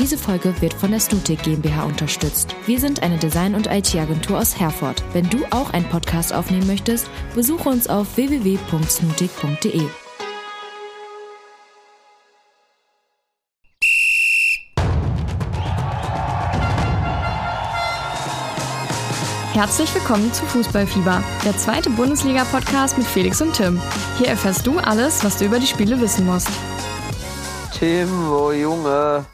Diese Folge wird von der Snutik GmbH unterstützt. Wir sind eine Design- und IT-Agentur aus Herford. Wenn du auch einen Podcast aufnehmen möchtest, besuche uns auf www.snutik.de. Herzlich willkommen zu Fußballfieber, der zweite Bundesliga-Podcast mit Felix und Tim. Hier erfährst du alles, was du über die Spiele wissen musst. Tim, oh Junge.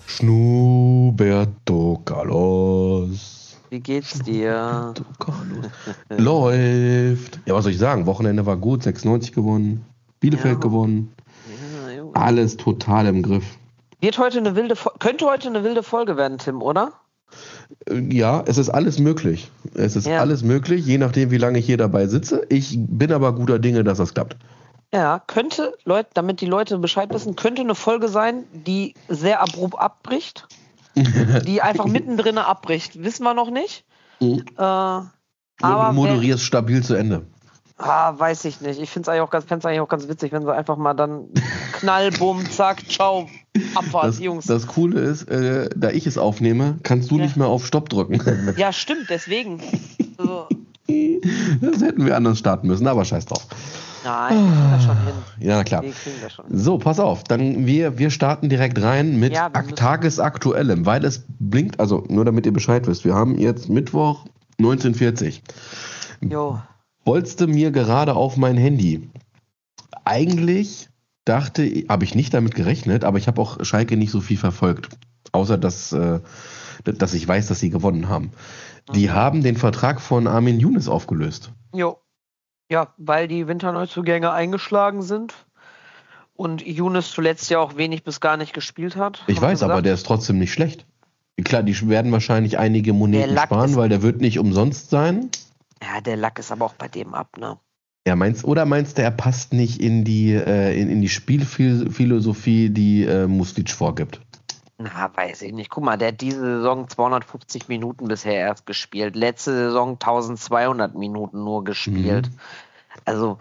Schnuberto Carlos. Wie geht's dir? Carlos. Läuft. Ja, was soll ich sagen? Wochenende war gut, 96 gewonnen, Bielefeld gewonnen. Ja, Junge. Alles total im Griff. Könnte heute eine wilde Folge werden, Tim, oder? Ja, es ist alles möglich. Alles möglich, je nachdem, wie lange ich hier dabei sitze. Ich bin aber guter Dinge, dass das klappt. Ja, damit die Leute Bescheid wissen, könnte eine Folge sein, die sehr abrupt abbricht. Die einfach mittendrin abbricht. Wissen wir noch nicht. Aber du moderierst stabil zu Ende. Weiß ich nicht. Ich finde es eigentlich auch ganz witzig, wenn sie einfach mal dann Knall, Bumm, zack, ciao, Abfahrt, Jungs. Das Coole ist, da ich es aufnehme, kannst du nicht mehr auf Stopp drücken. Ja, stimmt, deswegen. Also. Das hätten wir anders starten müssen, aber scheiß drauf. Nein, wir kriegen das schon hin. Ja, klar. Wir kriegen das schon hin. So, pass auf, dann wir starten direkt rein mit Tagesaktuellem, weil es blinkt, also nur damit ihr Bescheid wisst, wir haben jetzt Mittwoch 19:40. Jo. Bolzte mir gerade auf mein Handy. Eigentlich habe ich nicht damit gerechnet, aber ich habe auch Schalke nicht so viel verfolgt. Außer, dass ich weiß, dass sie gewonnen haben. Die haben den Vertrag von Armin Younes aufgelöst. Jo. Ja, weil die Winterneuzugänge eingeschlagen sind und Younes zuletzt ja auch wenig bis gar nicht gespielt hat. Ich weiß, aber der ist trotzdem nicht schlecht. Klar, die werden wahrscheinlich einige Moneten sparen, weil der wird nicht umsonst sein. Ja, der Lack ist aber auch bei dem ab, ne? Ja, meinst du, er passt nicht in die Spielphilosophie, die Muslic vorgibt? Na, weiß ich nicht. Guck mal, der hat diese Saison 250 Minuten bisher erst gespielt. Letzte Saison 1200 Minuten nur gespielt. Also,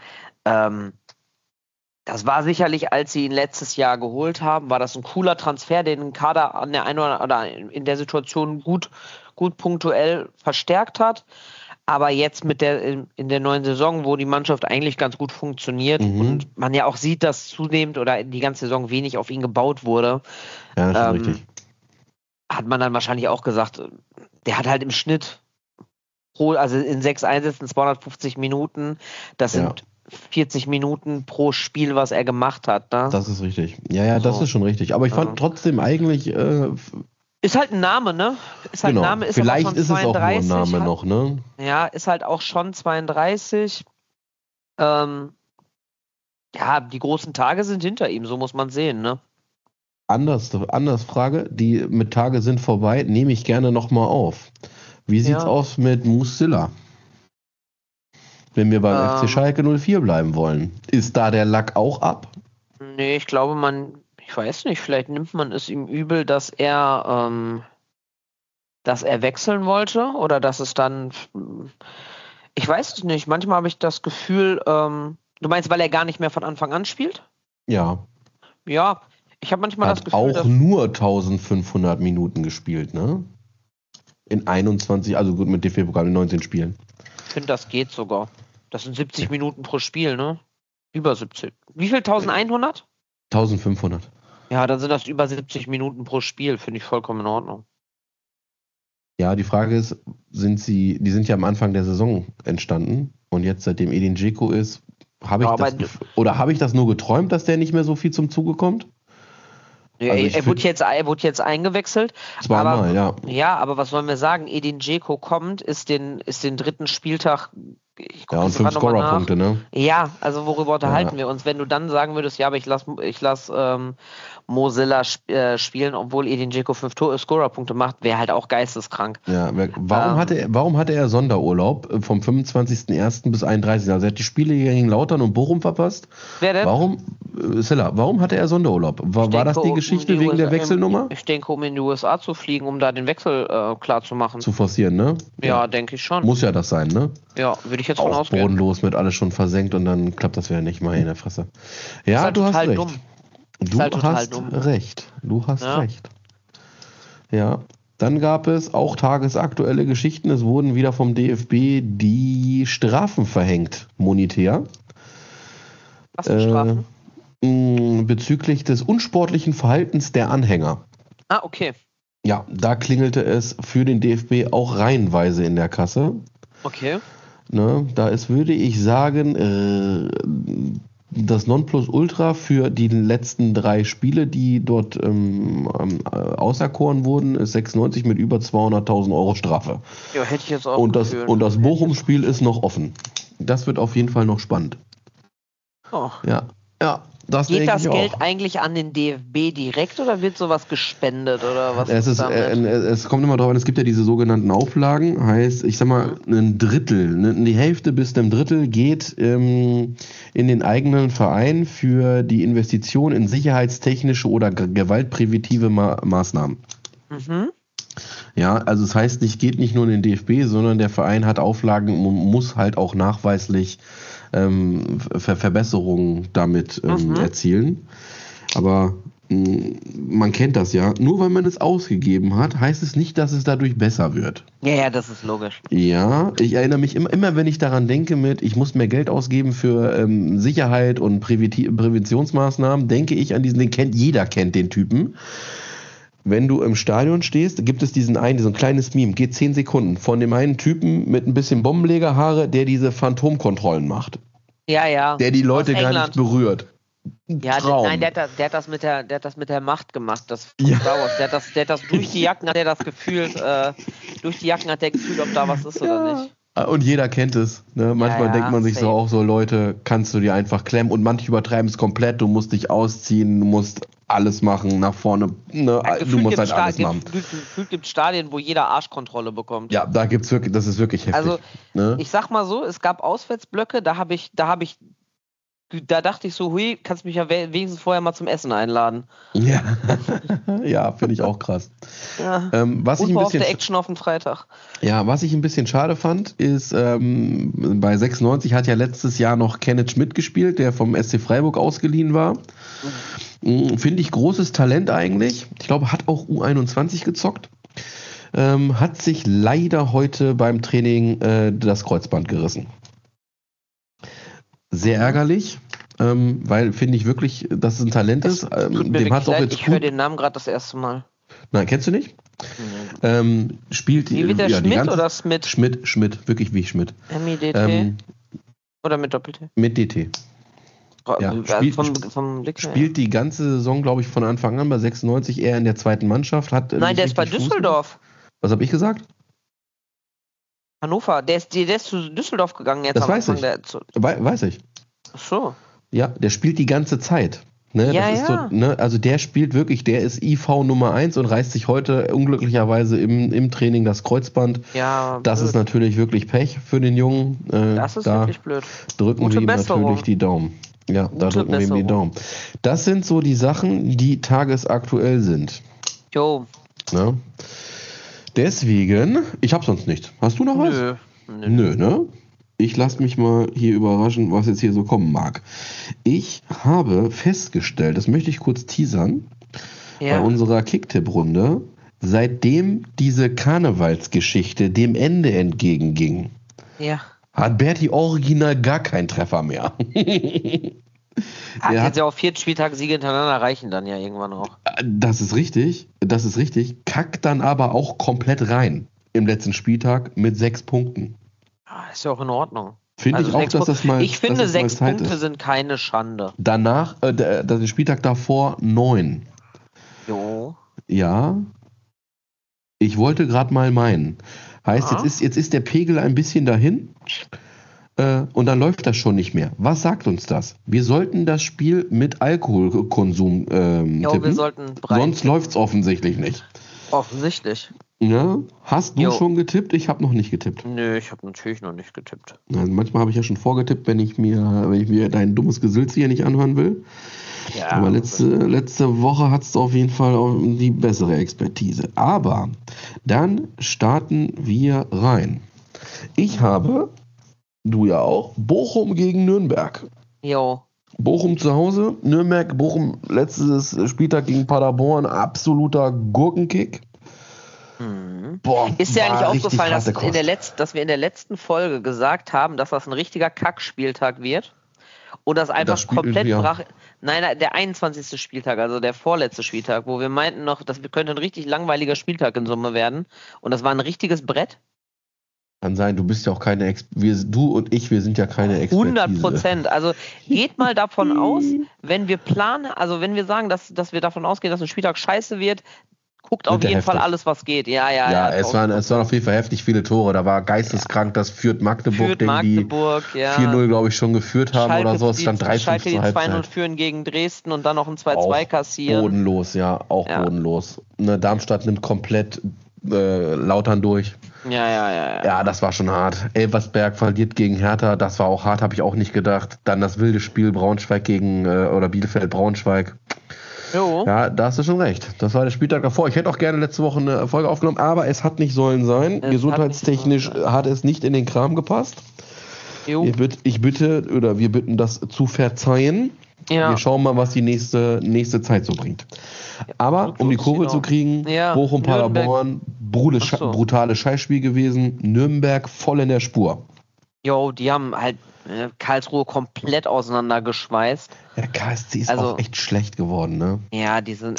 das war sicherlich, als sie ihn letztes Jahr geholt haben, war das ein cooler Transfer, den den Kader an der einen oder in der Situation gut punktuell verstärkt hat. Aber jetzt in der neuen Saison, wo die Mannschaft eigentlich ganz gut funktioniert und man ja auch sieht, dass zunehmend oder die ganze Saison wenig auf ihn gebaut wurde, ja, das ist richtig. Hat man dann wahrscheinlich auch gesagt, der hat halt im Schnitt also in 6 Einsätzen 250 Minuten, das sind 40 Minuten pro Spiel, was er gemacht hat. Ne? Das ist richtig. Ja, das ist schon richtig. Aber ich fand trotzdem eigentlich... ist halt ein Name, ne? Ist halt ein Name, ist vielleicht aber schon ist es auch nur ein Name halt, noch, ne? Ja, ist halt auch schon 32. Die großen Tage sind hinter ihm, so muss man sehen, ne? Anders Frage, die mit Tage sind vorbei, nehme ich gerne nochmal auf. Wie sieht's aus mit Musilla? Wenn wir beim FC Schalke 04 bleiben wollen. Ist da der Lack auch ab? Nee, ich glaube, ich weiß nicht, vielleicht nimmt man es ihm übel, dass er wechseln wollte oder dass es dann, ich weiß es nicht, manchmal habe ich das Gefühl, du meinst, weil er gar nicht mehr von Anfang an spielt? Ja. Ja, ich habe manchmal das Gefühl, auch nur 1500 Minuten gespielt, ne? In 21, also gut, mit DFB-Pokal in 19 Spielen. Ich finde, das geht sogar. Das sind 70 Minuten pro Spiel, ne? Über 70. Wie viel? 1100? 1500. Ja, dann sind das über 70 Minuten pro Spiel, finde ich vollkommen in Ordnung. Ja, die Frage ist, die sind ja am Anfang der Saison entstanden und jetzt, seitdem Edin Dzeko ist, habe ich das nur geträumt, dass der nicht mehr so viel zum Zuge kommt? Ja, also er wurde jetzt eingewechselt. Zweimal, ja. Ja, aber was sollen wir sagen? Edin Dzeko kommt, ist den dritten Spieltag. Und 5 Scorerpunkte, ne? Ja, also worüber unterhalten wir uns? Wenn du dann sagen würdest, ja, aber ich lass Mosilla spielen, obwohl Edin Dzeko 5 Scorerpunkte macht, wäre halt auch geisteskrank. Ja, warum hatte er Sonderurlaub vom 25.01. bis 31.? Also er hat die Spiele gegen Lautern und Bochum verpasst. Wer denn? Warum hatte er Sonderurlaub? War das die Geschichte wegen der Wechselnummer? Ich denke, um in die USA zu fliegen, um da den Wechsel klar zu machen. Zu forcieren, ne? Ja, denke ich schon. Muss ja das sein, ne? Ja, würde ich jetzt von auch ausgehen. Bodenlos mit alles schon versenkt und dann klappt das wieder nicht mal in der Fresse. Ja, halt du hast recht. Dumm. Du hast recht. Ja. Dann gab es auch tagesaktuelle Geschichten. Es wurden wieder vom DFB die Strafen verhängt, monetär. Was für Strafen? Bezüglich des unsportlichen Verhaltens der Anhänger. Ah, okay. Ja, da klingelte es für den DFB auch reihenweise in der Kasse. Okay. Ne, da ist, würde ich sagen, das Nonplusultra für die letzten 3 Spiele, die dort auserkoren wurden, ist 96 mit über 200.000 Euro Strafe. Ja, hätte ich jetzt auch Und das Bochum-Spiel ist noch offen. Das wird auf jeden Fall noch spannend. Oh. Ja, das Geht denke das ich Geld auch. eigentlich an den DFB direkt oder wird sowas gespendet oder was Es kommt immer drauf an, es gibt ja diese sogenannten Auflagen, heißt, ich sag mal, ein Drittel, die Hälfte bis einem Drittel geht in den eigenen Verein für die Investition in sicherheitstechnische oder gewaltpräventive Maßnahmen. Mhm. Ja, also es heißt, geht nicht nur in den DFB, sondern der Verein hat Auflagen und muss halt auch nachweislich Verbesserungen damit erzielen. Aber man kennt das ja. Nur weil man es ausgegeben hat, heißt es nicht, dass es dadurch besser wird. Ja, das ist logisch. Ja, ich erinnere mich immer wenn ich daran denke ich muss mehr Geld ausgeben für Sicherheit und Präventionsmaßnahmen, denke ich an jeder kennt den Typen. Wenn du im Stadion stehst, gibt es so ein kleines Meme, geht 10 Sekunden, von dem einen Typen mit ein bisschen Bombenlegerhaare, der diese Phantomkontrollen macht. Ja. Der die Leute gar nicht berührt. Ja, Traum. der hat das mit der Macht gemacht, das von Star Wars. Der hat das durch die Jacken hat er das gefühlt, ob da was ist oder nicht. Und jeder kennt es. Ne? Manchmal denkt man sich so auch so, Leute, kannst du dir einfach klemmen. Und manche übertreiben es komplett. Du musst dich ausziehen, du musst alles machen nach vorne. Ne? Du musst halt alles machen. Gefühlt gibt es Stadien, wo jeder Arschkontrolle bekommt. Ja, da gibt's wirklich, das ist wirklich heftig. Also, ne? Ich sag mal so, es gab Auswärtsblöcke, da dachte ich so, hui, kannst mich ja wenigstens vorher mal zum Essen einladen. Ja, ja, finde ich auch krass. Ja. Was ich ein bisschen der Action auf den Freitag. Ja, was ich ein bisschen schade fand, ist, bei 96 hat ja letztes Jahr noch Kenneth Schmidt gespielt, der vom SC Freiburg ausgeliehen war. Finde ich großes Talent eigentlich. Ich glaube, hat auch U21 gezockt. Hat sich leider heute beim Training das Kreuzband gerissen. Sehr ärgerlich, weil finde ich wirklich, dass es ein Talent ist. Dem hat's auch jetzt ich höre den Namen gerade das erste Mal. Nein, kennst du nicht? Spielt wie wird der Schmidt oder Smith? Schmidt, wirklich wie Schmidt. M-I-D-T? Oder mit Doppel-T? Mit DT. Ja, spielt die ganze Saison, glaube ich, von Anfang an bei 96 eher in der zweiten Mannschaft. Nein, der ist bei Düsseldorf. Was habe ich gesagt? Hannover, der ist zu Düsseldorf gegangen jetzt. Das weiß ich. Weiß ich. Ach so. Ja, der spielt die ganze Zeit. Ne, ja, das ist so, ne, also der spielt wirklich, der ist IV Nummer 1 und reißt sich heute unglücklicherweise im Training das Kreuzband. Ja, das ist natürlich wirklich Pech für den Jungen. Das ist wirklich blöd. Drücken wir ihm natürlich die Daumen. Ja, da drücken wir ihm die Daumen. Das sind so die Sachen, die tagesaktuell sind. Jo. Ne? Deswegen, ich habe sonst nichts. Hast du noch was? Nö, ne? Ich lasse mich mal hier überraschen, was jetzt hier so kommen mag. Ich habe festgestellt, das möchte ich kurz teasern, bei unserer Kicktipp-Runde, seitdem diese Karnevalsgeschichte dem Ende entgegenging, hat Berti original gar keinen Treffer mehr. Jetzt ja auch 4 Spieltage Siege hintereinander reichen dann ja irgendwann auch. Das ist richtig. Kackt dann aber auch komplett rein im letzten Spieltag mit 6 Punkten. Ist ja auch in Ordnung. Finde ich auch, dass das mal. Ich finde, 6 Punkte sind keine Schande. Danach, der Spieltag davor 9. Jo. Ja. Ich wollte gerade mal meinen. Heißt, jetzt ist der Pegel ein bisschen dahin. Und dann läuft das schon nicht mehr. Was sagt uns das? Wir sollten das Spiel mit Alkoholkonsum tippen. Wir sollten sonst läuft es offensichtlich nicht. Offensichtlich. Ja, hast du schon getippt? Ich habe noch nicht getippt. Nö, ich habe natürlich noch nicht getippt. Also manchmal habe ich ja schon vorgetippt, wenn ich mir dein dummes Gesülze hier nicht anhören will. Ja, aber letzte Woche hat es auf jeden Fall auch die bessere Expertise. Aber dann starten wir rein. Ich habe, du ja auch, Bochum gegen Nürnberg. Jo. Bochum zu Hause, Bochum letztes Spieltag gegen Paderborn, absoluter Gurkenkick. Boah, ist dir eigentlich war richtig aufgefallen, harte dass wir in der letzten Folge gesagt haben, dass das ein richtiger Kackspieltag wird? Oder das einfach Das Spiel, komplett ja. brach. Nein, der 21. Spieltag, also der vorletzte Spieltag, wo wir meinten noch, das könnte ein richtig langweiliger Spieltag in Summe werden. Und das war ein richtiges Brett. Kann sein, du bist ja auch keine du und ich, wir sind ja keine Expertise. 100%. Also geht mal davon aus, wenn wir planen, also wenn wir sagen, dass wir davon ausgehen, dass ein Spieltag scheiße wird, guckt auf jeden Fall alles, was geht. Ja, es waren auf jeden Fall heftig viele Tore. Da war geisteskrank, dass Fürth-Magdeburg, die 4-0, glaube ich, schon geführt haben Schalke, oder so. Es stand 3-5 Schalke die zur 2-0 Halbzeit. führen gegen Dresden und dann noch ein 2-2 kassieren. Bodenlos, bodenlos. Ne, Darmstadt nimmt komplett Lautern durch. Ja. Ja, das war schon hart. Elversberg verliert gegen Hertha, das war auch hart, habe ich auch nicht gedacht. Dann das wilde Spiel Braunschweig oder Bielefeld-Braunschweig. Jo. Ja, da hast du schon recht. Das war der Spieltag davor. Ich hätte auch gerne letzte Woche eine Folge aufgenommen, aber es hat nicht sollen sein. Gesundheitstechnisch hat es nicht in den Kram gepasst. Jo. Wir bitten das zu verzeihen. Ja. Wir schauen mal, was die nächste Zeit so bringt. Aber um die Kurve zu kriegen, Bochum, Paderborn, brutales Scheißspiel gewesen. Nürnberg voll in der Spur. Jo, die haben halt Karlsruhe komplett auseinandergeschweißt. Ja, der KSC ist auch echt schlecht geworden, ne? Ja, die sind.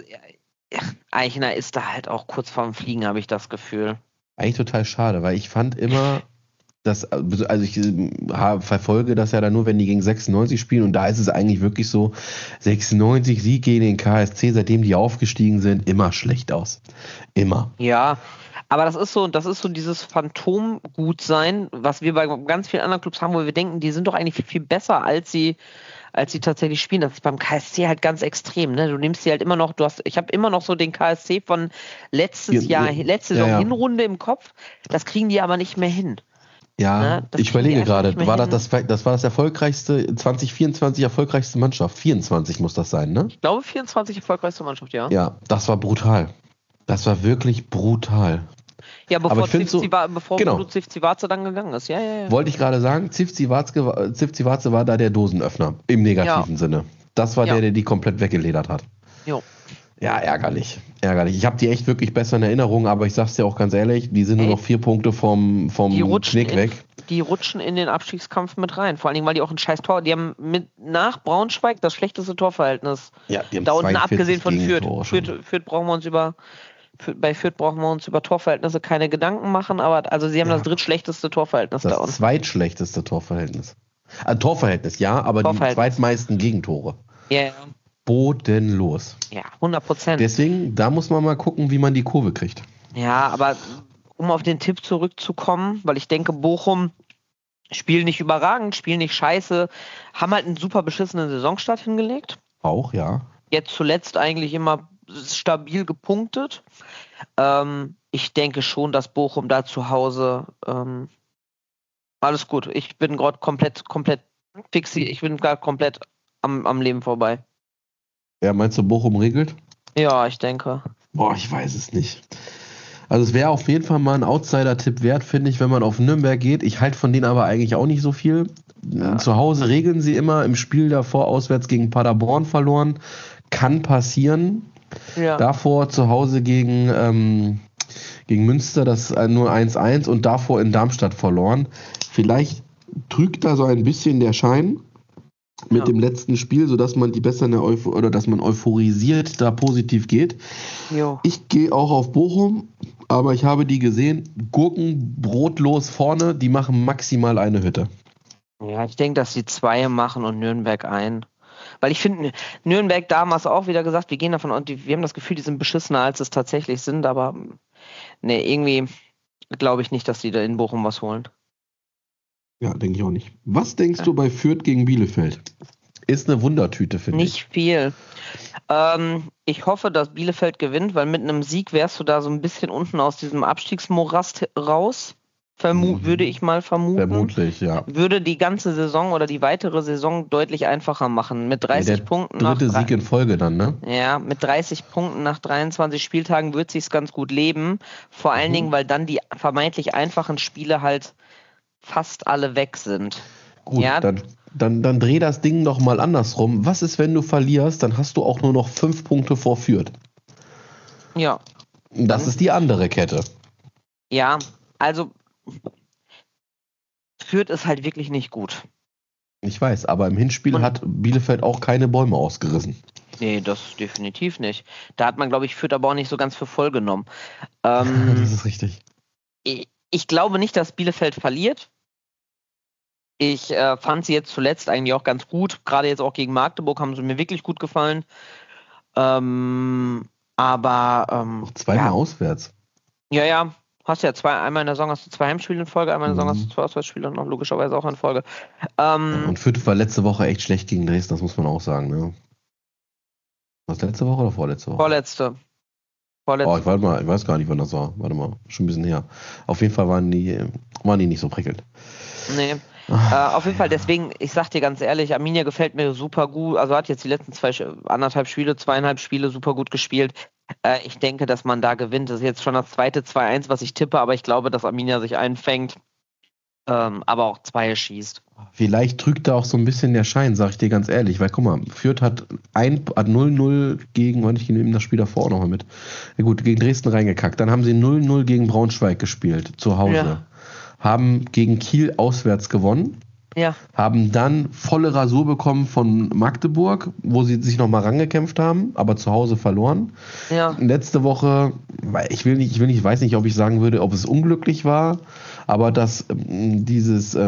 Eichner ist da halt auch kurz vorm Fliegen, habe ich das Gefühl. Eigentlich total schade, weil ich fand immer, ich verfolge das ja dann nur, wenn die gegen 96 spielen, und da ist es eigentlich wirklich so, 96 Sieg gegen den KSC, seitdem die aufgestiegen sind, immer schlecht aus. Immer. Ja, aber das ist so dieses Phantomgutsein, was wir bei ganz vielen anderen Clubs haben, wo wir denken, die sind doch eigentlich viel, viel besser, als sie tatsächlich spielen. Das ist beim KSC halt ganz extrem, ne? Du nimmst sie halt immer noch, ich habe immer noch so den KSC von letzte Saison Hinrunde im Kopf, das kriegen die aber nicht mehr hin. Ja, ne? Ich überlege gerade, war das erfolgreichste, 2024 erfolgreichste Mannschaft? 24 muss das sein, ne? Ich glaube 24 erfolgreichste Mannschaft, ja. Ja, das war brutal. Das war wirklich brutal. Ja, bevor Zivzivatze dann gegangen ist. Ja. Wollte ich gerade sagen, Zivzivatze war da der Dosenöffner, im negativen Sinne. Das war der die komplett weggeledert hat. Jo. Ja, ärgerlich. Ich habe die echt wirklich besser in Erinnerung, aber ich sag's dir auch ganz ehrlich, die sind nur noch 4 Punkte vom Knick weg. Die rutschen in den Abstiegskampf mit rein. Vor allen Dingen, weil die auch ein scheiß Tor, die haben nach Braunschweig das schlechteste Torverhältnis. Ja, die haben da unten abgesehen von Fürth. Bei Fürth brauchen wir uns über Torverhältnisse keine Gedanken machen, aber also sie haben das drittschlechteste Torverhältnis da unten. Das zweitschlechteste Torverhältnis. Torverhältnis, ja, aber die zweitmeisten Gegentore. Ja. Bodenlos. Ja, 100%. Deswegen, da muss man mal gucken, wie man die Kurve kriegt. Ja, aber um auf den Tipp zurückzukommen, weil ich denke, Bochum spielen nicht überragend, spielen nicht scheiße, haben halt einen super beschissenen Saisonstart hingelegt. Auch, ja. Jetzt zuletzt eigentlich immer stabil gepunktet. Ich denke schon, dass Bochum da zu Hause alles gut. Ich bin gerade komplett fixiert. Ich bin gerade komplett am Leben vorbei. Ja, meinst du, Bochum regelt? Ja, ich denke. Boah, ich weiß es nicht. Also es wäre auf jeden Fall mal ein Outsider-Tipp wert, finde ich, wenn man auf Nürnberg geht. Ich halte von denen aber eigentlich auch nicht so viel. Ja. Zu Hause regeln sie immer. Im Spiel davor auswärts gegen Paderborn verloren. Kann passieren. Ja. Davor zu Hause gegen Münster das nur 1-1 und davor in Darmstadt verloren. Vielleicht trügt da so ein bisschen der Schein mit dem letzten Spiel, sodass man dass man euphorisiert da positiv geht. Jo. Ich gehe auch auf Bochum, aber ich habe die gesehen, Gurken brotlos vorne, die machen maximal eine Hütte. Ja, ich denke, dass sie 2 machen und Nürnberg ein. Weil ich finde, Nürnberg damals auch wieder gesagt, wir gehen davon aus, wir haben das Gefühl, die sind beschissener, als es tatsächlich sind, aber irgendwie glaube ich nicht, dass die da in Bochum was holen. Ja, denke ich auch nicht. Was denkst du bei Fürth gegen Bielefeld? Ist eine Wundertüte, finde ich. Nicht viel. Ich hoffe, dass Bielefeld gewinnt, weil mit einem Sieg wärst du da so ein bisschen unten aus diesem Abstiegsmorast raus. Würde ich mal vermuten. Vermutlich, ja. Würde die ganze Saison oder die weitere Saison deutlich einfacher machen. Mit 30 Punkten. Dritte Sieg in Folge dann, ne? Ja, mit 30 Punkten nach 23 Spieltagen wird sich's ganz gut leben. Vor allen Dingen, weil dann die vermeintlich einfachen Spiele halt fast alle weg sind. Gut, ja? dann dreh das Ding noch mal andersrum. Was ist, wenn du verlierst? Dann hast du auch nur noch 5 Punkte vor Fürth. Ja. Das ist die andere Kette. Ja, also Fürth ist halt wirklich nicht gut. Ich weiß, aber im Hinspiel hat Bielefeld auch keine Bäume ausgerissen. Nee, das definitiv nicht. Da hat man, glaube ich, Fürth aber auch nicht so ganz für voll genommen. Das ist richtig. Ich glaube nicht, dass Bielefeld verliert. Ich fand sie jetzt zuletzt eigentlich auch ganz gut. Gerade jetzt auch gegen Magdeburg haben sie mir wirklich gut gefallen. Aber zweimal auswärts. Ja. Hast ja einmal in der Saison hast du 2 Heimspiele in Folge, einmal in der Saison hast du 2 Auswärtsspiele und noch logischerweise auch in Folge. Und Fürth war letzte Woche echt schlecht gegen Dresden, das muss man auch sagen. Ne? Was, letzte Woche oder vorletzte Woche? Vorletzte. Oh, ich weiß gar nicht, wann das war. Warte mal, schon ein bisschen her. Auf jeden Fall waren die nicht so prickelnd. Nee. Auf jeden Fall, deswegen, ich sag dir ganz ehrlich, Arminia gefällt mir super gut. Also hat jetzt die letzten 2,5 Spiele super gut gespielt. Ich denke, dass man da gewinnt. Das ist jetzt schon das zweite 2-1, was ich tippe, aber ich glaube, dass Arminia sich einfängt, aber auch 2 schießt. Vielleicht trügt da auch so ein bisschen der Schein, sag ich dir ganz ehrlich, weil guck mal, Fürth hat 0-0 gegen, ich nehme das Spiel davor auch nochmal mit. Ja gut, gegen Dresden reingekackt. Dann haben sie 0-0 gegen Braunschweig gespielt, zu Hause. Ja. Haben gegen Kiel auswärts gewonnen. Ja. Haben dann volle Rasur bekommen von Magdeburg, wo sie sich nochmal rangekämpft haben, aber zu Hause verloren. Ja. Letzte Woche, ich weiß nicht, ob ich sagen würde, ob es unglücklich war, aber dass diese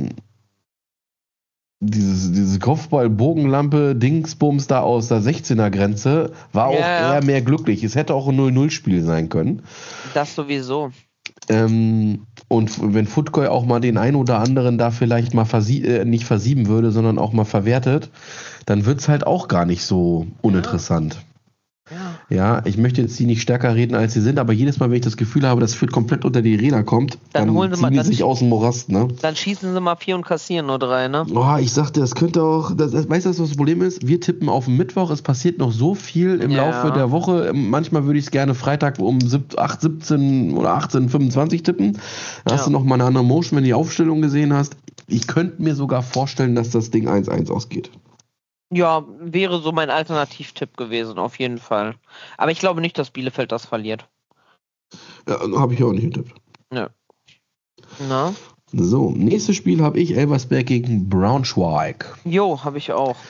Kopfball-Bogenlampe Dingsbums da aus der 16er-Grenze war auch eher mehr glücklich. Es hätte auch ein 0-0-Spiel sein können. Das sowieso. Und wenn Futkoy auch mal den einen oder anderen da vielleicht mal nicht versieben würde, sondern auch mal verwertet, dann wird es halt auch gar nicht so uninteressant. Ja, ich möchte jetzt die nicht stärker reden, als sie sind, aber jedes Mal, wenn ich das Gefühl habe, dass Fürth komplett unter die Räder kommt, dann ziehen die sich aus dem Morast, ne? Dann schießen sie mal 4 und kassieren nur 3, ne? Oh, ich sagte, das könnte auch, weißt du, was das Problem ist? Wir tippen auf den Mittwoch, es passiert noch so viel im Laufe der Woche. Manchmal würde ich es gerne Freitag um 8:17 oder 18:25 tippen. Da hast du noch mal eine andere Motion, wenn du die Aufstellung gesehen hast. Ich könnte mir sogar vorstellen, dass das Ding 1-1 ausgeht. Ja, wäre so mein Alternativtipp gewesen, auf jeden Fall. Aber ich glaube nicht, dass Bielefeld das verliert. Ja, habe ich auch nicht getippt. Nö. Na? So, nächstes Spiel habe ich Elversberg gegen Braunschweig. Jo, habe ich auch.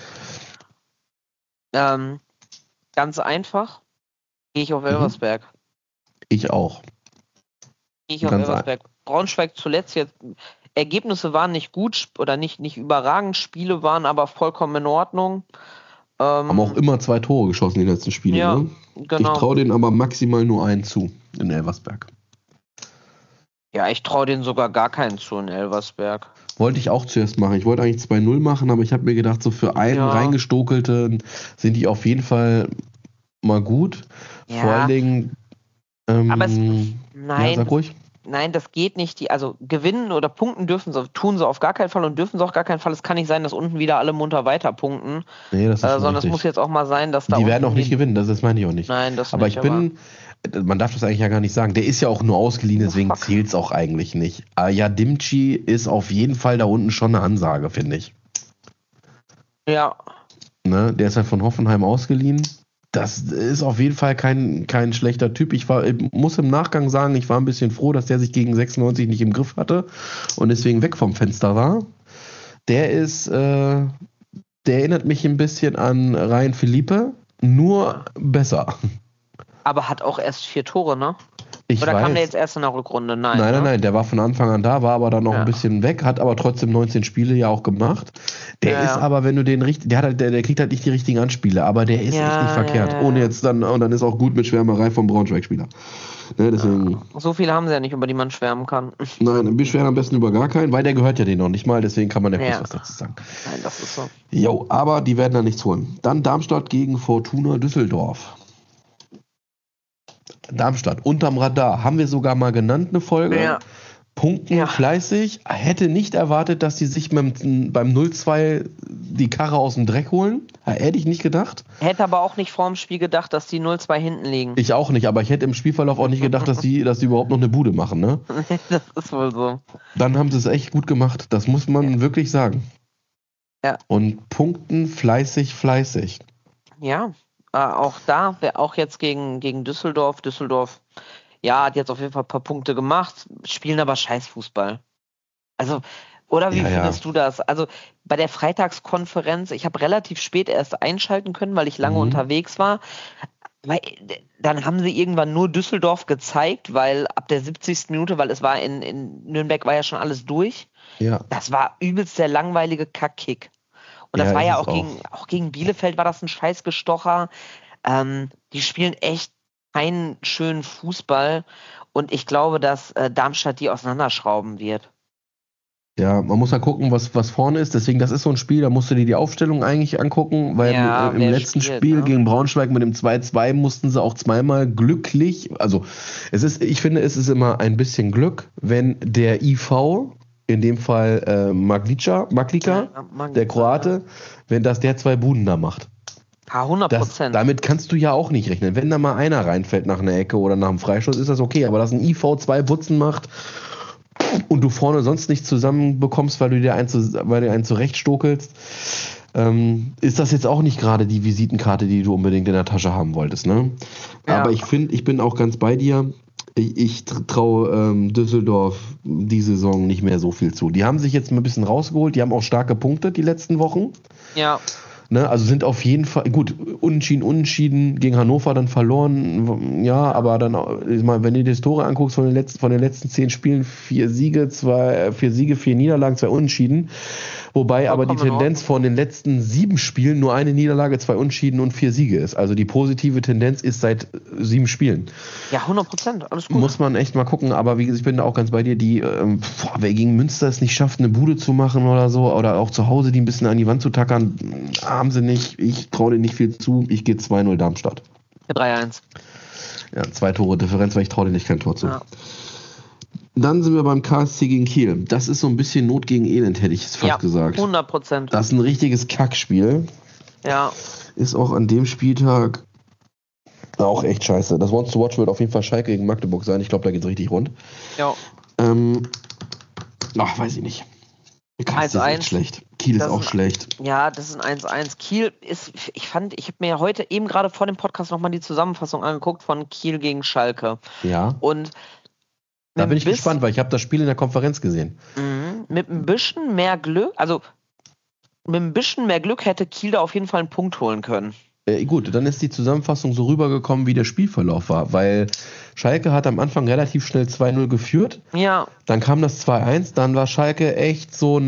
Ganz einfach. Gehe ich auf Elversberg. Ich auch. Gehe ich auf Elversberg. Braunschweig zuletzt jetzt... Ergebnisse waren nicht gut oder nicht überragend, Spiele waren aber vollkommen in Ordnung. Haben auch immer 2 Tore geschossen in den letzten Spielen. Ja, ne? genau. Ich traue denen aber maximal nur einen zu in Elversberg. Ja, ich traue denen sogar gar keinen zu in Elversberg. Wollte ich auch zuerst machen. Ich wollte eigentlich 2-0 machen, aber ich habe mir gedacht, so für einen reingestokelten sind die auf jeden Fall mal gut. Ja. Vor allen Dingen... aber ja, sag ruhig. Nein, das geht nicht. Also gewinnen oder punkten tun sie auf gar keinen Fall und dürfen sie auch gar keinen Fall. Es kann nicht sein, dass unten wieder alle munter weiter punkten. Nee, das ist sondern es muss jetzt auch mal sein, dass da die werden auch nicht gewinnen, das meine ich auch nicht. Nein, das aber nicht. Man darf das eigentlich ja gar nicht sagen. Der ist ja auch nur ausgeliehen, deswegen zählt es auch eigentlich nicht. Ja, Dimci ist auf jeden Fall da unten schon eine Ansage, finde ich. Ja. Ne, der ist ja von Hoffenheim ausgeliehen. Das ist auf jeden Fall kein schlechter Typ. Ich muss im Nachgang sagen, ich war ein bisschen froh, dass der sich gegen 96 nicht im Griff hatte und deswegen weg vom Fenster war. Der erinnert mich ein bisschen an Ryan Felipe, nur besser. Aber hat auch erst 4 Tore, ne? Oder kam der jetzt erst in der Rückrunde? Nein, der war von Anfang an da, war aber dann noch ein bisschen weg, hat aber trotzdem 19 Spiele ja auch gemacht. Der ist aber, wenn du den der kriegt halt nicht die richtigen Anspiele, aber der ist echt nicht verkehrt. Ohne jetzt und dann ist auch gut mit Schwärmerei vom Braunschweig-Spieler. Ne, deswegen, so viele haben sie ja nicht, über die man schwärmen kann. Nein, wir schwärmen am besten über gar keinen, weil der gehört ja denen noch nicht mal, deswegen kann man ja kurz was dazu sagen. Nein, das ist so. Jo, aber die werden da nichts holen. Dann Darmstadt gegen Fortuna Düsseldorf. Darmstadt, unterm Radar. Haben wir sogar mal genannt, eine Folge. Ja. Punkten fleißig. Hätte nicht erwartet, dass die sich beim 0-2 die Karre aus dem Dreck holen. Hätte ich nicht gedacht. Hätte aber auch nicht vor dem Spiel gedacht, dass die 0-2 hinten liegen. Ich auch nicht, aber ich hätte im Spielverlauf auch nicht gedacht, dass die überhaupt noch eine Bude machen. Ne? Das ist wohl so. Dann haben sie es echt gut gemacht. Das muss man wirklich sagen. Ja. Und punkten fleißig. Ja. auch da, auch jetzt gegen Düsseldorf. Düsseldorf, ja, hat jetzt auf jeden Fall ein paar Punkte gemacht, spielen aber Scheißfußball. Also, oder wie findest du das? Also bei der Freitagskonferenz, ich habe relativ spät erst einschalten können, weil ich lange unterwegs war. Dann haben sie irgendwann nur Düsseldorf gezeigt, weil ab der 70. Minute, weil es war in Nürnberg war ja schon alles durch. Ja. Das war übelst der langweilige Kackkick. Und das war ja auch gegen Bielefeld war das ein Scheißgestocher. Die spielen echt keinen schönen Fußball und ich glaube, dass Darmstadt die auseinanderschrauben wird. Ja, man muss ja gucken, was vorne ist. Deswegen, das ist so ein Spiel, da musst du dir die Aufstellung eigentlich angucken, weil im letzten Spiel gegen Braunschweig mit dem 2-2 mussten sie auch zweimal glücklich, also ich finde, es ist immer ein bisschen Glück, wenn der IV, in dem Fall Maglica, der Kroate, wenn der 2 Buden da macht. 100%. Damit kannst du ja auch nicht rechnen. Wenn da mal einer reinfällt nach einer Ecke oder nach einem Freistoß, ist das okay, aber dass ein IV 2 Butzen macht und du vorne sonst nicht zusammenbekommst, weil du dir einen zurechtstokelst, ist das jetzt auch nicht gerade die Visitenkarte, die du unbedingt in der Tasche haben wolltest, ne? Ja. Aber ich bin auch ganz bei dir. Ich traue Düsseldorf die Saison nicht mehr so viel zu. Die haben sich jetzt mal ein bisschen rausgeholt, die haben auch stark gepunktet die letzten Wochen. Ja. Ne, also sind auf jeden Fall, gut, unentschieden gegen Hannover dann verloren, ja, aber dann, wenn du dir das Tore anguckst von den letzten 10 Spielen, 4 Siege, 4 Niederlagen, 2 Unentschieden, wobei aber die Tendenz von den letzten 7 Spielen nur eine Niederlage, 2 Unentschieden und 4 Siege ist. Also die positive Tendenz ist seit 7 Spielen. Ja, 100%, alles gut. Muss man echt mal gucken, aber wie gesagt, ich bin da auch ganz bei dir, wer gegen Münster es nicht schafft, eine Bude zu machen oder so, oder auch zu Hause die ein bisschen an die Wand zu tackern, haben sie nicht. Ich traue denen nicht viel zu. Ich gehe 2-0 Darmstadt. 3-1. Ja, 2 Tore Differenz, weil ich traue denen nicht kein Tor zu. Ja. Dann sind wir beim KSC gegen Kiel. Das ist so ein bisschen Not gegen Elend, hätte ich es fast gesagt. 100%. Das ist ein richtiges Kackspiel. Ja. Ist auch an dem Spieltag auch echt scheiße. Das Wants to Watch wird auf jeden Fall Schalke gegen Magdeburg sein. Ich glaube, da geht es richtig rund. Ja. Weiß ich nicht. KSC ist echt schlecht. Kiel ist auch schlecht. Ja, das ist ein 1-1. Kiel ist, ich habe mir heute eben gerade vor dem Podcast nochmal die Zusammenfassung angeguckt von Kiel gegen Schalke. Ja. Und da bin ich gespannt, weil ich habe das Spiel in der Konferenz gesehen. Mit ein bisschen mehr Glück, hätte Kiel da auf jeden Fall einen Punkt holen können. Gut, dann ist die Zusammenfassung so rübergekommen, wie der Spielverlauf war, weil Schalke hat am Anfang relativ schnell 2-0 geführt. Ja. Dann kam das 2-1, dann war Schalke echt so,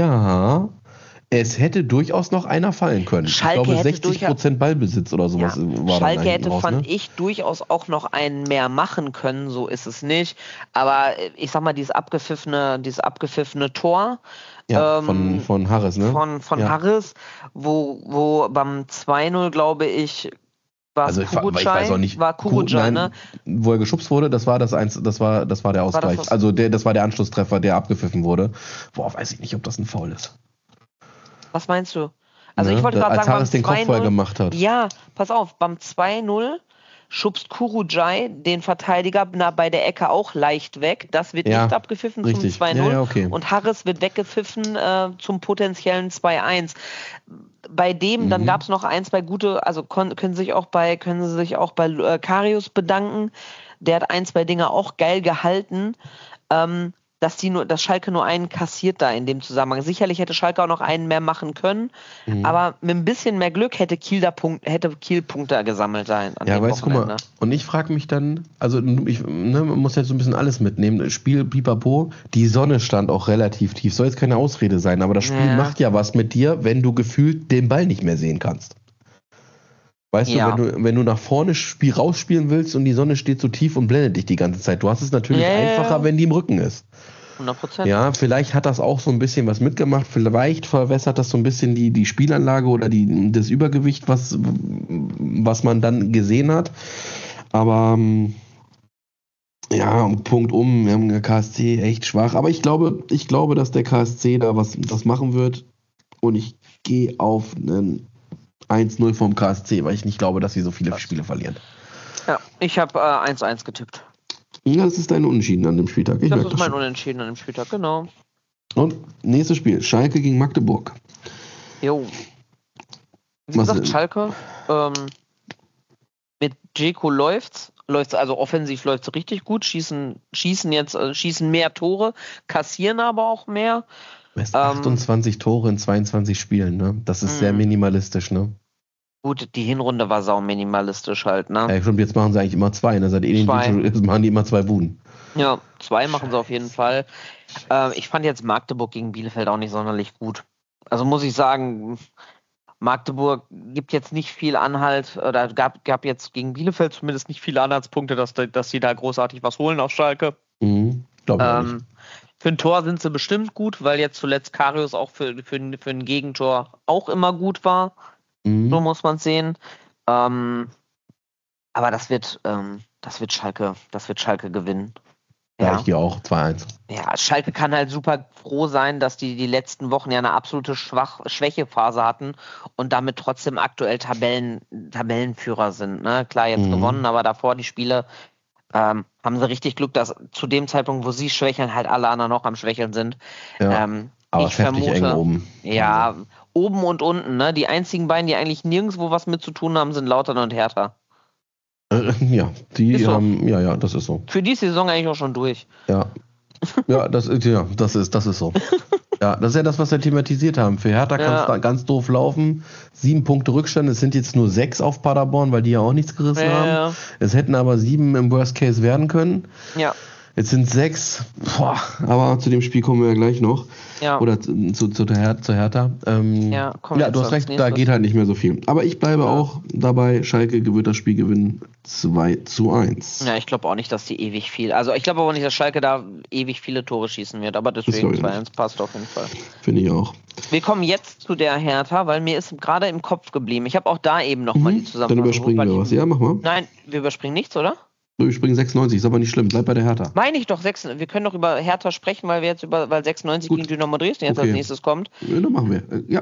es hätte durchaus noch einer fallen können. Schalke, ich glaube, 60% Ballbesitz oder sowas war Schalke dann hätte, raus, fand ich, durchaus auch noch einen mehr machen können, so ist es nicht. Aber ich sag mal, dieses abgepfiffene Tor, von Harris, ne? Von Harris, wo beim 2-0, glaube ich, war es Kurucay, ne? Wo er geschubst wurde, das war das war der Ausgleich. Das war der Anschlusstreffer, der abgepfiffen wurde. Boah, weiß ich nicht, ob das ein Foul ist. Was meinst du? Also ich wollte gerade sagen, Harris den Kopf vorher gemacht hat. Ja, pass auf, beim 2-0 schubst Kurucay den Verteidiger bei der Ecke auch leicht weg. Das wird nicht abgepfiffen zum 2-0. Ja, okay. Und Harris wird weggepfiffen zum potenziellen 2-1. Bei dem, dann gab es noch 1, 2 gute, also können sie sich auch bei Karius bedanken. Der hat 1, 2 Dinge auch geil gehalten. Dass Schalke nur einen kassiert da in dem Zusammenhang. Sicherlich hätte Schalke auch noch einen mehr machen können, aber mit ein bisschen mehr Glück hätte Kiel Punkte gesammelt da an dem weißt du, guck mal, und ich frage mich dann, also man muss jetzt so ein bisschen alles mitnehmen, das Spiel Pipapo, die Sonne stand auch relativ tief, soll jetzt keine Ausrede sein, aber das Spiel macht ja was mit dir, wenn du gefühlt den Ball nicht mehr sehen kannst. Weißt du, wenn du nach vorne rausspielen willst und die Sonne steht so tief und blendet dich die ganze Zeit. Du hast es natürlich einfacher, wenn die im Rücken ist. 100%. Ja, vielleicht hat das auch so ein bisschen was mitgemacht. Vielleicht verwässert das so ein bisschen die Spielanlage oder das Übergewicht, was man dann gesehen hat. Aber Punkt wir haben der KSC echt schwach. Aber ich glaube, dass der KSC da was machen wird. Und ich gehe auf einen 1-0 vom KSC, weil ich nicht glaube, dass sie so viele Spiele verlieren. Ja, ich habe 1-1 getippt. Ja, das ist dein Unentschieden an dem Spieltag. Das ist mein Unentschieden an dem Spieltag, genau. Und nächstes Spiel, Schalke gegen Magdeburg. Jo. Wie gesagt, Schalke, Mit Dzeko läuft's, also offensiv läuft's richtig gut, schießen mehr Tore, kassieren aber auch mehr. 28 Tore in 22 Spielen, ne? Das ist sehr minimalistisch, ne? Gut, die Hinrunde war sau minimalistisch halt, ne? Ja, stimmt, jetzt machen sie eigentlich immer 2, ne? Jetzt machen die immer 2 Buden. Ja, 2 machen sie auf jeden Fall. Ich fand jetzt Magdeburg gegen Bielefeld auch nicht sonderlich gut. Also muss ich sagen, Magdeburg gibt jetzt nicht viel Anhalt, oder gab jetzt gegen Bielefeld zumindest nicht viele Anhaltspunkte, dass sie da großartig was holen auf Schalke. Glaube ich nicht. Für ein Tor sind sie bestimmt gut, weil jetzt zuletzt Karius auch für ein Gegentor auch immer gut war. So muss man es sehen. Aber das wird Schalke gewinnen. Ja, ich gehe auch 2-1. Ja, Schalke kann halt super froh sein, dass die letzten Wochen ja eine absolute Schwächephase hatten und damit trotzdem aktuell Tabellenführer sind. Ne? Klar, jetzt gewonnen, aber davor die Spiele haben sie richtig Glück, dass zu dem Zeitpunkt, wo sie schwächeln, halt alle anderen noch am Schwächeln sind. Ja, aber ich vermute, eng oben. Ja, oben und unten. Ne? Die einzigen beiden, die eigentlich nirgendwo was mit zu tun haben, sind Lautern und Hertha. Ja, die so. haben, ja, das ist so. Für die Saison eigentlich auch schon durch. Ja. Ja, das ist so. Ja, das ist ja das, was wir thematisiert haben. Für Hertha kann es da ganz doof laufen. 7 Punkte Rückstand, es sind jetzt nur 6 auf Paderborn, weil die ja auch nichts gerissen haben. Ja. Es hätten aber 7 im Worst Case werden können. Ja. Jetzt sind 6. Aber zu dem Spiel kommen wir ja gleich noch. Ja. Oder zur Hertha. Du hast recht, da geht halt nicht mehr so viel. Aber ich bleibe auch dabei, Schalke wird das Spiel gewinnen 2-1. Ja, ich glaube auch nicht, dass die ewig viel. Also ich glaube aber nicht, dass Schalke da ewig viele Tore schießen wird, aber deswegen 2-1 passt auf jeden Fall. Finde ich auch. Wir kommen jetzt zu der Hertha, weil mir ist gerade im Kopf geblieben. Ich habe auch da eben nochmal die Zusammenfassung. Dann überspringen wir was. Ja, mach mal. Nein, wir überspringen nichts, oder? Wir springen 96, ist aber nicht schlimm. Bleib bei der Hertha. Meine ich doch, wir können doch über Hertha sprechen, weil 96 gegen Dynamo Dresden jetzt als nächstes kommt. Ja, dann machen wir. Ja.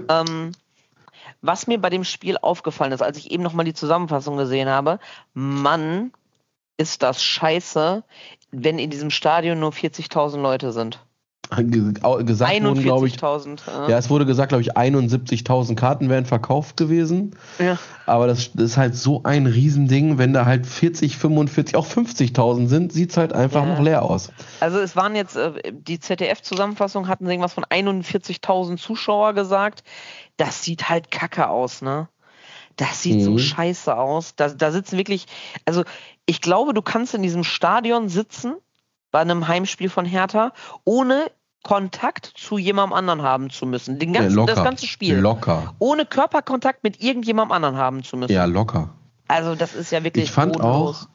Was mir bei dem Spiel aufgefallen ist, als ich eben nochmal die Zusammenfassung gesehen habe, Mann, ist das scheiße, wenn in diesem Stadion nur 40.000 Leute sind. Gesagt wurden, glaube ich, 41.000. Ja, es wurde gesagt, glaube ich, 71.000 Karten wären verkauft gewesen. Ja. Aber das ist halt so ein Riesending, wenn da halt 40, 45, auch 50.000 sind, sieht es halt einfach noch leer aus. Also es waren jetzt, die ZDF-Zusammenfassung hatten irgendwas von 41.000 Zuschauer gesagt. Das sieht halt kacke aus, ne? Das sieht so scheiße aus. Da sitzen wirklich, also ich glaube, du kannst in diesem Stadion sitzen, bei einem Heimspiel von Hertha, ohne Kontakt zu jemandem anderen haben zu müssen. Das ganze Spiel. Locker. Ohne Körperkontakt mit irgendjemandem anderen haben zu müssen. Ja, locker. Also das ist ja wirklich Ich fand auch,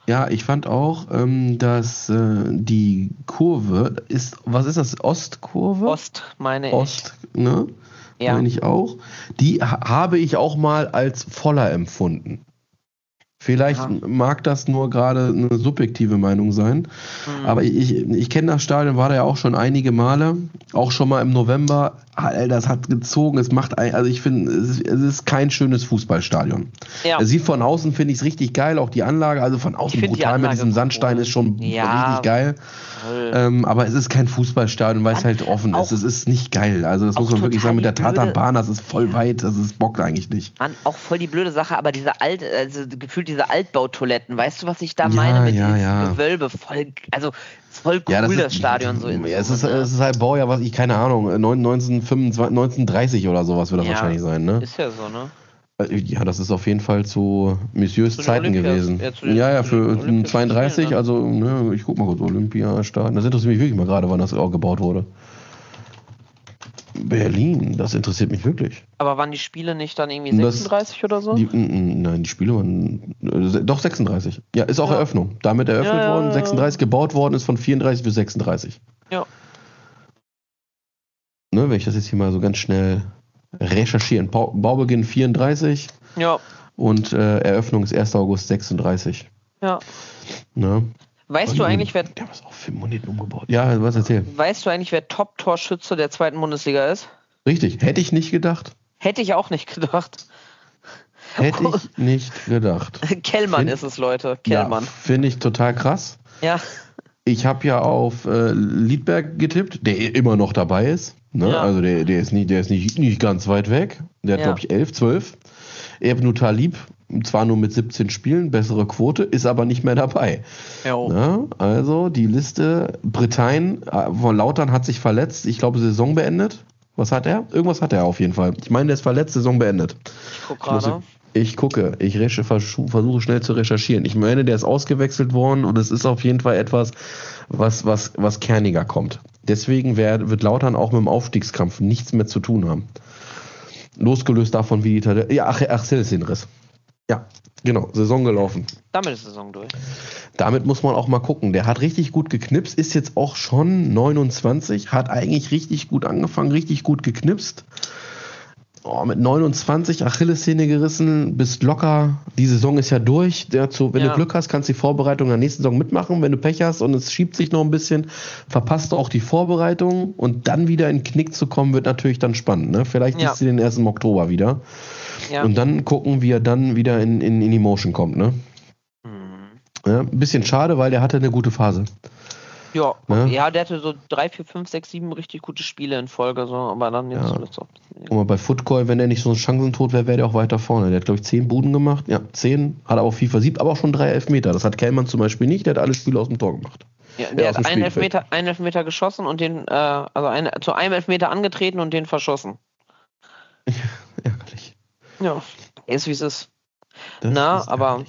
dass die Kurve ist, was ist das, Ostkurve? Ost, meine ich. Ost, ne? Ja. Meine ich auch. Die habe ich auch mal als voller empfunden. Vielleicht mag das nur gerade eine subjektive Meinung sein, aber ich kenne das Stadion, war da ja auch schon einige Male, auch schon mal im November. Das hat gezogen, ich finde, es ist kein schönes Fußballstadion. Ja. Es sieht von außen, finde ich es richtig geil, auch die Anlage, also von außen brutal mit diesem Sandstein ist schon richtig geil. Aber es ist kein Fußballstadion, weil es halt offen ist. Es ist nicht geil. Also das muss man wirklich sagen, mit der Tatanbahn, das ist voll weit, das bockt eigentlich nicht. Mann, auch voll die blöde Sache, aber gefühlt diese Altbautoiletten, weißt du, was ich da meine mit diesem Gewölbe? Voll cool, das Stadion so in es ist halt Baujahr, was ich, keine Ahnung, 1930 oder sowas wird das wahrscheinlich sein, ne? Ist ja so, ne? Ja, das ist auf jeden Fall zu Messieurs Zeiten gewesen. Ja, für 32, also, ne, ich guck mal kurz, Olympiastadion. Das interessiert mich wirklich mal gerade, wann das auch gebaut wurde. Berlin, das interessiert mich wirklich. Aber waren die Spiele nicht dann irgendwie 36 oder so? Nein, die Spiele waren doch 36. Ja, ist auch Eröffnung. Damit eröffnet worden, 36 gebaut worden ist von 34 bis 36. Ja. Ne, wenn ich das jetzt hier mal so ganz schnell recherchieren. Baubeginn 34. Ja. Und Eröffnung ist 1. August 36. Ja. Ne? Weißt du eigentlich, wer... Der ist auch 5 Minuten umgebaut. Ja, was erzähl. Weißt du eigentlich, wer Top-Torschütze der 2. Bundesliga ist? Richtig, hätte ich nicht gedacht. Hätte ich auch nicht gedacht. Hätte ich nicht gedacht. Kellmann ist es, Leute. Kellmann. Ja, finde ich total krass. Ja. Ich habe ja auf Liedberg getippt, der immer noch dabei ist. Ne? Ja. Also der ist nicht ganz weit weg. Der hat, glaube ich, 11, 12. Ebnu Talib zwar nur mit 17 Spielen, bessere Quote, ist aber nicht mehr dabei. Ja, also die Liste, Bretagne von Lautern hat sich verletzt, ich glaube Saison beendet. Was hat er? Irgendwas hat er auf jeden Fall. Ich meine, der ist verletzt, Saison beendet. Ich gucke gerade. Ich versuche schnell zu recherchieren. Ich meine, der ist ausgewechselt worden und es ist auf jeden Fall etwas, was kerniger kommt. Deswegen wird Lautern auch mit dem Aufstiegskampf nichts mehr zu tun haben. Losgelöst davon, wie die Achillessehnenriss. Ja, genau, Saison gelaufen. Damit ist Saison durch. Damit muss man auch mal gucken. Der hat richtig gut geknipst, ist jetzt auch schon 29, hat eigentlich richtig gut angefangen, richtig gut geknipst. Mit 29 Achillessehne gerissen, bist locker. Die Saison ist ja durch. Wenn du Glück hast, kannst du die Vorbereitung der nächsten Saison mitmachen. Wenn du Pech hast und es schiebt sich noch ein bisschen, verpasst du auch die Vorbereitung. Und dann wieder in den Knick zu kommen, wird natürlich dann spannend. Ne? Vielleicht siehst du den erst im Oktober wieder. Ja. Und dann gucken, wie er dann wieder in die Motion kommt. Ne? Ja, ein bisschen schade, weil der hatte eine gute Phase. Ja, der hatte so 3, 4, 5, 6, 7 richtig gute Spiele in Folge, so, aber dann jetzt so. Guck mal, bei Footcall, wenn der nicht so ein Chancentod wäre, wäre der auch weiter vorne. Der hat, glaube ich, 10 Buden gemacht. Ja, 10, hat er auf FIFA 7, aber auch schon 3 Elfmeter. Das hat Kellmann zum Beispiel nicht, der hat alle Spiele aus dem Tor gemacht. Ja, der hat einen Elfmeter geschossen und den, zu einem Elfmeter angetreten und den verschossen. Ärgerlich. Ja, ist wie es ist. Aber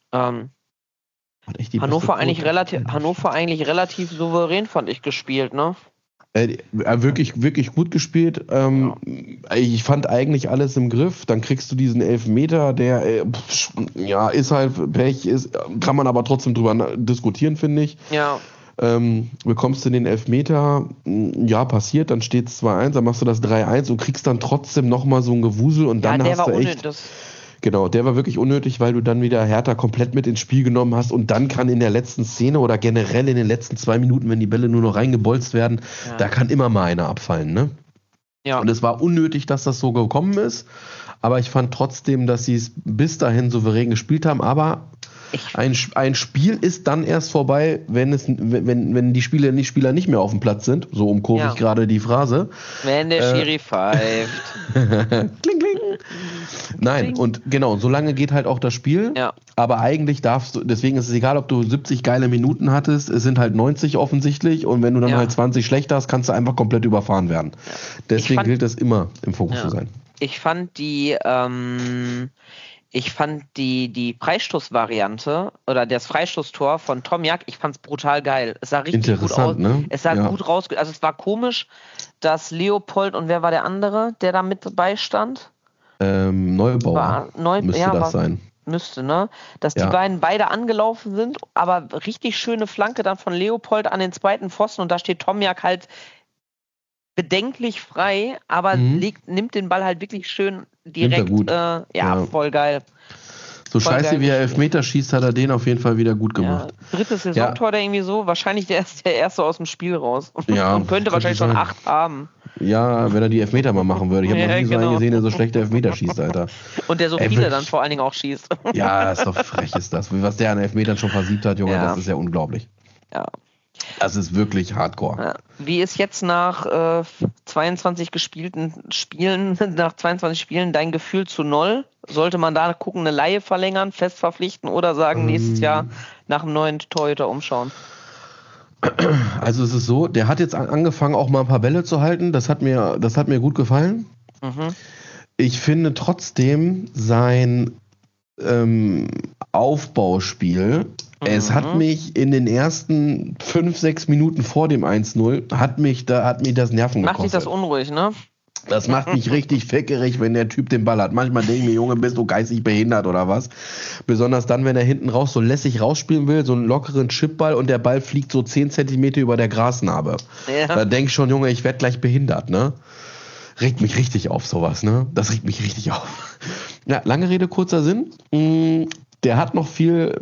Hannover eigentlich relativ souverän, fand ich, gespielt, ne? Wirklich, wirklich gut gespielt. Ich fand eigentlich alles im Griff. Dann kriegst du diesen Elfmeter, der ist halt Pech, kann man aber trotzdem drüber diskutieren, finde ich. Ja. Bekommst du den Elfmeter, passiert, dann steht es 2-1, dann machst du das 3-1 und kriegst dann trotzdem nochmal so ein Gewusel und dann hast du echt... Genau, der war wirklich unnötig, weil du dann wieder Hertha komplett mit ins Spiel genommen hast und dann kann in der letzten Szene oder generell in den letzten 2 Minuten, wenn die Bälle nur noch reingebolzt werden, da kann immer mal einer abfallen, ne? Ja. Und es war unnötig, dass das so gekommen ist, aber ich fand trotzdem, dass sie es bis dahin souverän gespielt haben, aber ein Spiel ist dann erst vorbei, wenn die Spieler nicht mehr auf dem Platz sind, so umkurve ich gerade die Phrase. Wenn der Schiri pfeift. Kling, kling. Nein, und genau, so lange geht halt auch das Spiel, aber eigentlich deswegen ist es egal, ob du 70 geile Minuten hattest, es sind halt 90 offensichtlich und wenn du dann halt 20 schlecht hast, kannst du einfach komplett überfahren werden. Deswegen gilt es immer im Fokus zu sein. Ich fand die Freistoßvariante oder das Freistoßtor von Tomjak, ich fand's brutal geil. Es sah richtig gut aus. Ne? Es sah gut raus. Also es war komisch, dass Leopold und wer war der andere, der da mit dabei stand? Neubauer. Müsste das sein. Müsste, ne? Dass die beiden beide angelaufen sind, aber richtig schöne Flanke dann von Leopold an den zweiten Pfosten und da steht Tomjak halt bedenklich frei, aber nimmt den Ball halt wirklich schön direkt. Voll geil. So voll scheiße geil wie er Elfmeter schießt, hat er den auf jeden Fall wieder gut gemacht. Drittes Saisontor oder irgendwie so. Wahrscheinlich der erste aus dem Spiel raus. Ja, und könnte wahrscheinlich schon 8 haben. Ja, wenn er die Elfmeter mal machen würde. Ich habe noch nie so einen gesehen, der so schlechte Elfmeter schießt, Alter. Und der so viele dann vor allen Dingen auch schießt. Ja, ist doch frech ist das. Was der an Elfmetern schon versiebt hat, Junge, das ist ja unglaublich. Ja. Das ist wirklich hardcore. Ja. Wie ist jetzt nach 22 gespielten Spielen, nach 22 Spielen dein Gefühl zu 0? Sollte man da gucken, eine Leihe verlängern, fest verpflichten oder sagen, nächstes Jahr nach einem neuen Torhüter umschauen? Also es ist so, der hat jetzt angefangen, auch mal ein paar Bälle zu halten. Das hat mir gut gefallen. Ich finde trotzdem sein Aufbauspiel, es hat mich in den ersten 5, 6 Minuten vor dem 1-0, hat mir das Nerven gekostet. Macht dich das unruhig, ne? Das macht mich richtig fickerig, wenn der Typ den Ball hat. Manchmal denke ich mir, Junge, bist du geistig behindert oder was? Besonders dann, wenn er hinten raus so lässig rausspielen will, so einen lockeren Chipball und der Ball fliegt so 10 Zentimeter über der Grasnarbe. Ja. Da denke ich schon, Junge, ich werde gleich behindert, ne? Regt mich richtig auf, sowas, ne? Das regt mich richtig auf. Ja, lange Rede, kurzer Sinn. Der hat noch viel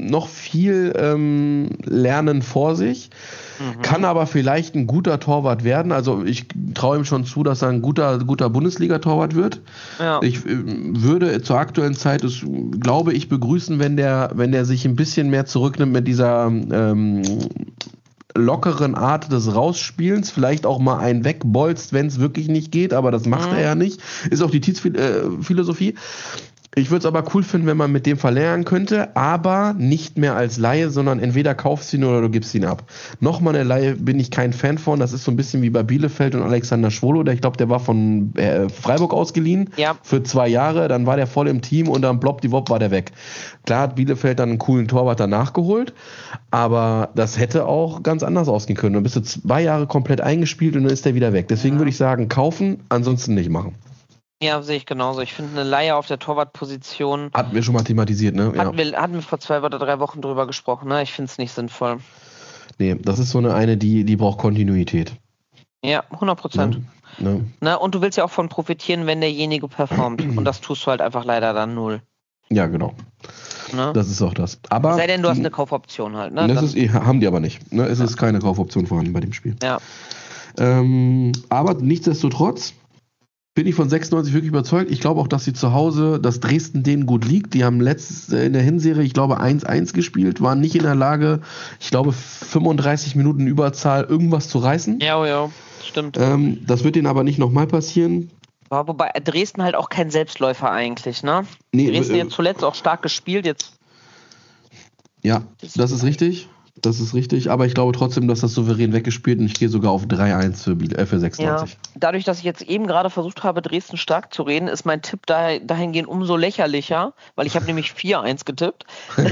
Lernen vor sich, kann aber vielleicht ein guter Torwart werden. Also ich traue ihm schon zu, dass er ein guter Bundesliga-Torwart wird. Ja. Ich würde zur aktuellen Zeit es, glaube ich, begrüßen, wenn der sich ein bisschen mehr zurücknimmt mit dieser lockeren Art des Rausspielens, vielleicht auch mal einen wegbolzt, wenn es wirklich nicht geht, aber das macht er ja nicht. Ist auch die Tietz-Philosophie. Ich würde es aber cool finden, wenn man mit dem verlängern könnte, aber nicht mehr als Leihe, sondern entweder kaufst du ihn oder du gibst ihn ab. Nochmal eine Leihe bin ich kein Fan von. Das ist so ein bisschen wie bei Bielefeld und Alexander Schwolo. Ich glaube, der war von Freiburg ausgeliehen für 2 Jahre. Dann war der voll im Team und dann plopp war der weg. Klar hat Bielefeld dann einen coolen Torwart danach geholt, aber das hätte auch ganz anders ausgehen können. Dann bist du 2 Jahre komplett eingespielt und dann ist der wieder weg. Deswegen würde ich sagen, kaufen, ansonsten nicht machen. Ja, sehe ich genauso. Ich finde eine Leihe auf der Torwartposition. Hatten wir schon mal thematisiert, ne? Hatten wir vor 2 oder 3 Wochen drüber gesprochen, ne? Ich finde es nicht sinnvoll. Nee, das ist so eine die braucht Kontinuität. Ja, 100%. Ne? Na, und du willst ja auch von profitieren, wenn derjenige performt. Und das tust du halt einfach leider dann 0. Ja, genau. Ne? Das ist auch das. Aber sei denn, du hast eine Kaufoption halt. Ne? Haben die aber nicht. Ne? Es ist keine Kaufoption vorhanden bei dem Spiel. Ja. Aber nichtsdestotrotz bin ich von 96 wirklich überzeugt. Ich glaube auch, dass dass Dresden denen gut liegt. Die haben in der Hinserie, ich glaube, 1-1 gespielt, waren nicht in der Lage, ich glaube, 35 Minuten Überzahl irgendwas zu reißen. Ja, stimmt. Das wird denen aber nicht nochmal passieren. Wobei Dresden halt auch kein Selbstläufer eigentlich, ne? Nee, Dresden jetzt zuletzt auch stark gespielt, jetzt. Ja, das ist richtig. Das ist richtig, aber ich glaube trotzdem, dass das souverän weggespielt und ich gehe sogar auf 3-1 für 96. Ja. Dadurch, dass ich jetzt eben gerade versucht habe, Dresden stark zu reden, ist mein Tipp dahingehend umso lächerlicher, weil ich habe nämlich 4-1 getippt.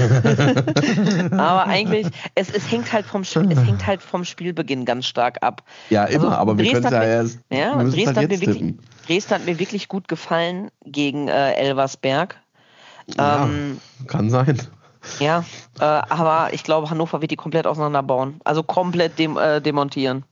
Aber eigentlich, es hängt halt vom Spielbeginn ganz stark ab. Ja, immer, also, aber wir können es ja erst. Ja, Dresden hat mir wirklich gut gefallen gegen Elversberg. Ja, kann sein. Ja, aber ich glaube, Hannover wird die komplett auseinanderbauen. Also komplett demontieren.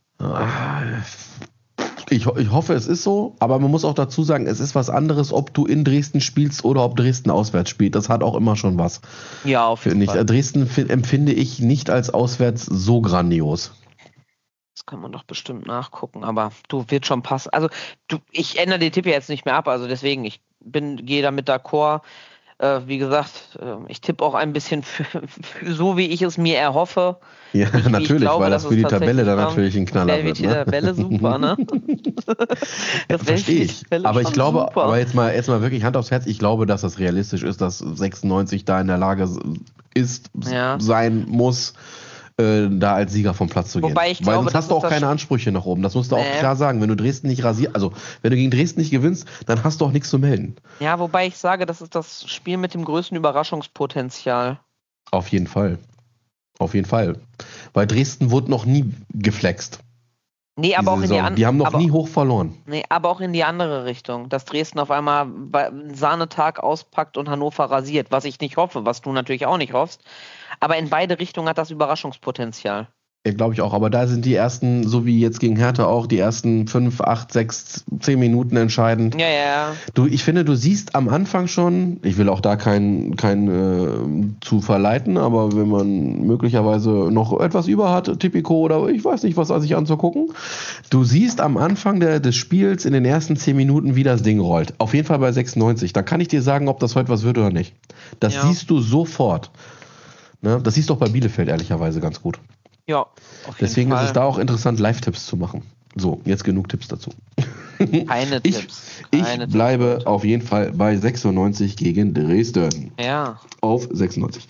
Ich hoffe, es ist so, aber man muss auch dazu sagen, es ist was anderes, ob du in Dresden spielst oder ob Dresden auswärts spielt. Das hat auch immer schon was. Ja, auf jeden Fall. Dresden empfinde ich nicht als auswärts so grandios. Das kann man doch bestimmt nachgucken, aber du, wird schon passen. Also ich ändere den Tipp ja jetzt nicht mehr ab, also deswegen, gehe da mit d'accord. Wie gesagt, ich tippe auch ein bisschen für so, wie ich es mir erhoffe. Ja, natürlich, weil das für die Tabelle dann natürlich ein Knaller wird. Die Tabelle super, ne? Das verstehe ich. Aber ich glaube, super. Aber jetzt mal wirklich Hand aufs Herz, ich glaube, dass das realistisch ist, dass 96 da in der Lage sein muss, da als Sieger vom Platz zu gehen. Wobei ich glaube, weil sonst hast du auch keine Ansprüche nach oben. Das musst du auch klar sagen. Wenn du Dresden nicht wenn du gegen Dresden nicht gewinnst, dann hast du auch nichts zu melden. Ja, wobei ich sage, das ist das Spiel mit dem größten Überraschungspotenzial. Auf jeden Fall. Auf jeden Fall. Weil Dresden wurde noch nie geflext. Nee, aber auch in die andere. Die haben noch nie hoch verloren. Nee, aber auch in die andere Richtung. Dass Dresden auf einmal einen Sahnetag auspackt und Hannover rasiert. Was ich nicht hoffe, was du natürlich auch nicht hoffst. Aber in beide Richtungen hat das Überraschungspotenzial. Ja, glaube ich auch. Aber da sind die ersten, so wie jetzt gegen Hertha auch, die ersten 5, 8, 6, 10 Minuten entscheidend. Ja. Ich finde, du siehst am Anfang schon, ich will auch da kein zu verleiten, aber wenn man möglicherweise noch etwas über hat, Tipico oder ich weiß nicht, was sich anzugucken, du siehst am Anfang des Spiels in den ersten 10 Minuten, wie das Ding rollt. Auf jeden Fall bei 96. Da kann ich dir sagen, ob das heute was wird oder nicht. Das siehst du sofort. Ne? Das siehst du auch bei Bielefeld ehrlicherweise ganz gut. Ja, deswegen ist es da auch interessant, Live-Tipps zu machen. So, jetzt genug Tipps dazu. Keine Tipps. Ich bleibe auf jeden Fall bei 96 gegen Dresden. Ja. Auf 96.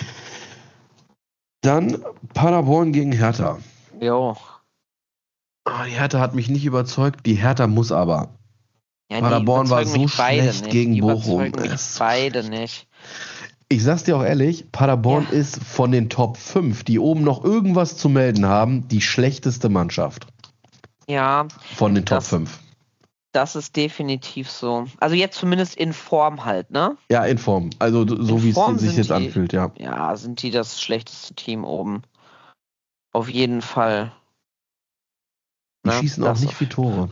Dann Paderborn gegen Hertha. Jo. Die Hertha hat mich nicht überzeugt. Die Hertha muss aber. Ja, Paderborn war so schlecht gegen Bochum. Beide nicht. Ich sag's dir auch ehrlich, Paderborn ist von den Top 5, die oben noch irgendwas zu melden haben, die schlechteste Mannschaft. Ja. Von den Top 5. Das ist definitiv so. Also jetzt zumindest in Form halt, ne? Ja, in Form. Also so wie es sich jetzt anfühlt, ja. Ja, sind die das schlechteste Team oben. Auf jeden Fall. Die schießen auch nicht viel Tore.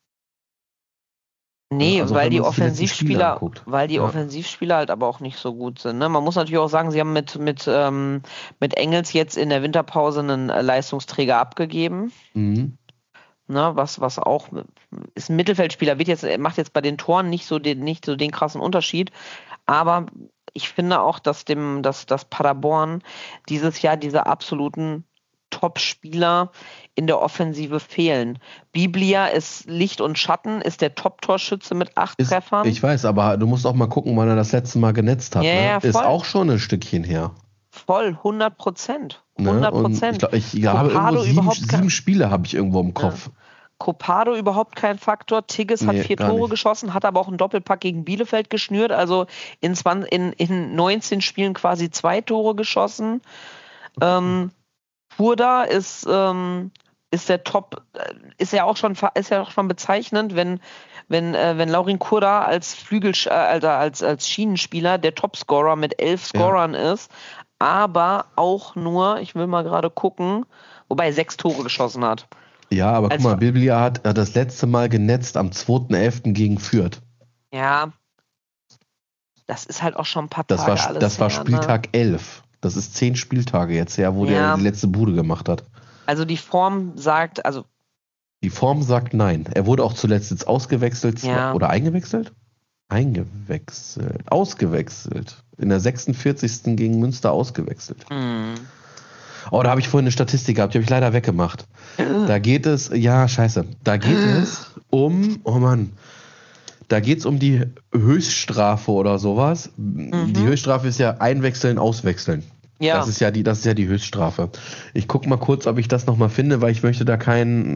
Nee, also weil die Offensivspieler halt aber auch nicht so gut sind. Ne? Man muss natürlich auch sagen, sie haben mit Engels jetzt in der Winterpause einen Leistungsträger abgegeben. Mhm. Ne, was auch ist ein Mittelfeldspieler, macht jetzt bei den Toren nicht so den krassen Unterschied. Aber ich finde auch, dass Paderborn dieses Jahr diese absoluten Top-Spieler in der Offensive fehlen. Biblia ist Licht und Schatten, ist der Top-Torschütze mit 8 Treffern. Ich weiß, aber du musst auch mal gucken, wann er das letzte Mal genetzt hat. Ja, ne? ja, Ist voll. auch schon ein Stückchen her. Voll, 100%. Ne? 100%. Und ich habe irgendwo sieben Spiele habe ich irgendwo im Kopf. Copado überhaupt kein Faktor. Tigges hat 4 Tore geschossen, hat aber auch einen Doppelpack gegen Bielefeld geschnürt, also in 19 Spielen quasi 2 Tore geschossen. Furda ist der Top, ist ja auch schon bezeichnend, wenn Laurin Kurda als als Schienenspieler der Topscorer mit 11 Scorern ist, aber auch nur, ich will mal gerade gucken, wobei 6 Tore geschossen hat. Ja, aber guck mal, Biblia hat das letzte Mal genetzt am 2.11. gegen Fürth. Ja, das ist halt auch schon ein paar Tage alles Das war her, Spieltag 11. Das ist 10 Spieltage jetzt her, wo der die letzte Bude gemacht hat. Also die Form sagt, Die Form sagt nein. Er wurde auch zuletzt jetzt ausgewechselt. Oder eingewechselt? Ausgewechselt. In der 46. gegen Münster ausgewechselt. Oh, da habe ich vorhin eine Statistik gehabt, die habe ich leider weggemacht. Da geht es, da geht es da geht es um die Höchststrafe oder sowas. Die Höchststrafe ist ja einwechseln, auswechseln. Ja. Das ist ja die Höchststrafe. Ich gucke mal kurz, ob ich das nochmal finde, weil ich möchte da kein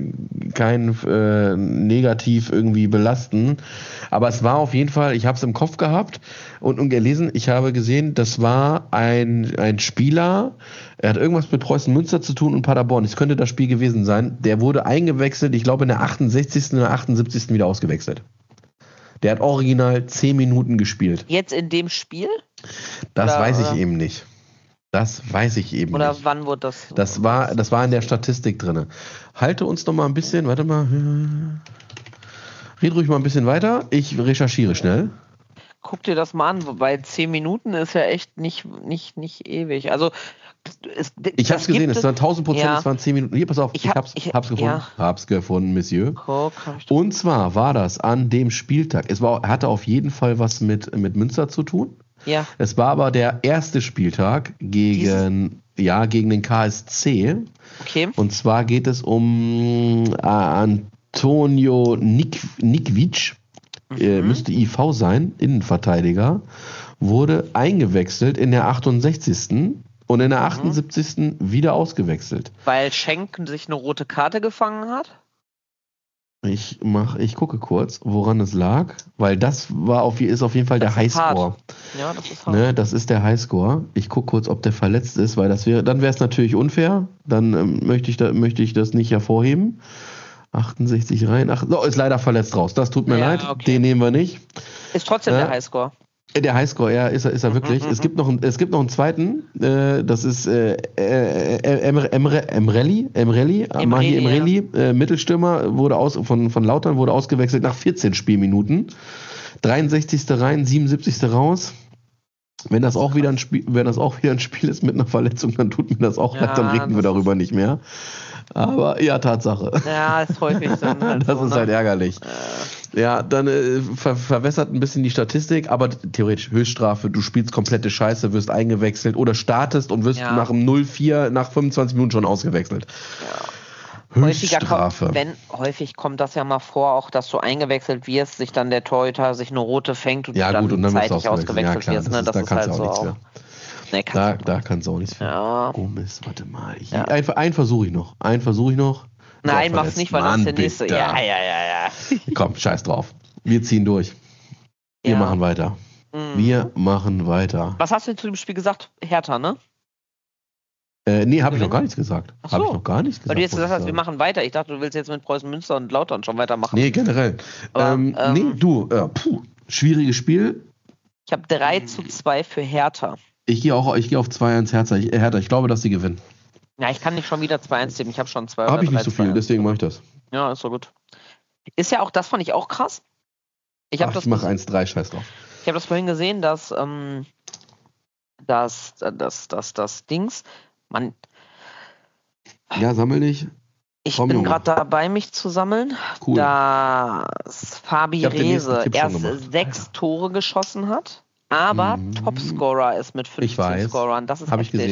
negativ irgendwie belasten. Aber es war auf jeden Fall, ich habe es im Kopf gehabt und gelesen, ich habe gesehen, das war ein Spieler, er hat irgendwas mit Preußen Münster zu tun und Paderborn. Es könnte das Spiel gewesen sein. Der wurde eingewechselt, ich glaube in der 68. oder 78. wieder ausgewechselt. Der hat original 10 Minuten gespielt. Jetzt in dem Spiel? Das weiß ich eben nicht. Oder wann wurde das? Das war in der Statistik drin. Halte uns noch mal ein bisschen, warte mal. Red ruhig mal ein bisschen weiter. Ich recherchiere schnell. Guck dir das mal an, wobei 10 Minuten ist ja echt nicht ewig. Also ich habe es gesehen, es waren 1000%, es waren 10 Minuten. Hier, pass auf, ich hab's gefunden. Ja. Hab's gefunden, Monsieur. Und zwar war das an dem Spieltag. Hatte auf jeden Fall was mit Münster zu tun. Ja. Es war aber der erste Spieltag gegen den KSC. Okay. Und zwar geht es um Antonio Nikvic, müsste IV sein, Innenverteidiger, wurde eingewechselt in der 68. und in der 78. wieder ausgewechselt. Weil Schenk sich eine rote Karte gefangen hat? Ich gucke kurz, woran es lag, weil das ist auf jeden Fall der Highscore. Ja, das ist hart. Ne, das ist der Highscore. Ich gucke kurz, ob der verletzt ist, weil dann wäre es natürlich unfair. Dann möchte ich das nicht hervorheben. 68 rein. Ist leider verletzt raus. Das tut mir leid. Okay. Den nehmen wir nicht. Ist trotzdem der Highscore. Der Highscore, ja, ist er wirklich. Es gibt noch einen zweiten, das ist Emrelli, Mahi Emrelli, Mittelstürmer, wurde von Lautern, wurde ausgewechselt nach 14 Spielminuten. 63. rein, 77. raus. Wenn das auch wieder ein Spiel ist mit einer Verletzung, dann tut mir das auch leid, dann reden wir darüber nicht mehr. Aber ja, Tatsache. Ja, ist häufig dann halt das ist halt ärgerlich. Ja, dann verwässert ein bisschen die Statistik, aber theoretisch Höchststrafe, du spielst komplette Scheiße, wirst eingewechselt oder startest und wirst nach dem 0-4 nach 25 Minuten schon ausgewechselt. Ja. Höchststrafe. Häufig kommt das ja mal vor, auch dass du eingewechselt wirst, sich dann der Torhüter sich eine rote fängt und du dann zeitig ausgewechselt wirst. Ne? Das ist halt so auch. Nee, da kannst du auch nichts für. Ja. Oh Mist, warte mal. Einen versuche ich noch. Nein, mach's nicht, weil das ist der nächste. Bitte. Ja. Komm, scheiß drauf. Wir ziehen durch. Wir machen weiter. Wir machen weiter. Was hast du zu dem Spiel gesagt? Hertha, ne? Nee, habe ich noch gar nichts gesagt. Weil du jetzt gesagt hast, wir machen weiter. Ich dachte, du willst jetzt mit Preußen Münster und Lautern schon weitermachen. Nee, generell. Schwieriges Spiel. Ich habe 3-2 für Hertha. Ich gehe auf 2-1 Hertha. Ich glaube, dass sie gewinnen. Ja, ich kann nicht schon wieder 2-1 tippen. Ich habe schon 2 Habe ich nicht so viel, deswegen mache ich das. Ja, ist so gut. Ist ja auch, das fand ich auch krass. Ich mache 1-3, scheiß drauf. Ich habe das vorhin gesehen, dass das Dings, man. Ja, sammel dich. Ich bin gerade dabei, mich zu sammeln. Cool. Dass Fabi Rehse erst 6 Tore geschossen hat, aber Topscorer ist mit 15 Scorern. Das ist Habe ich gesehen.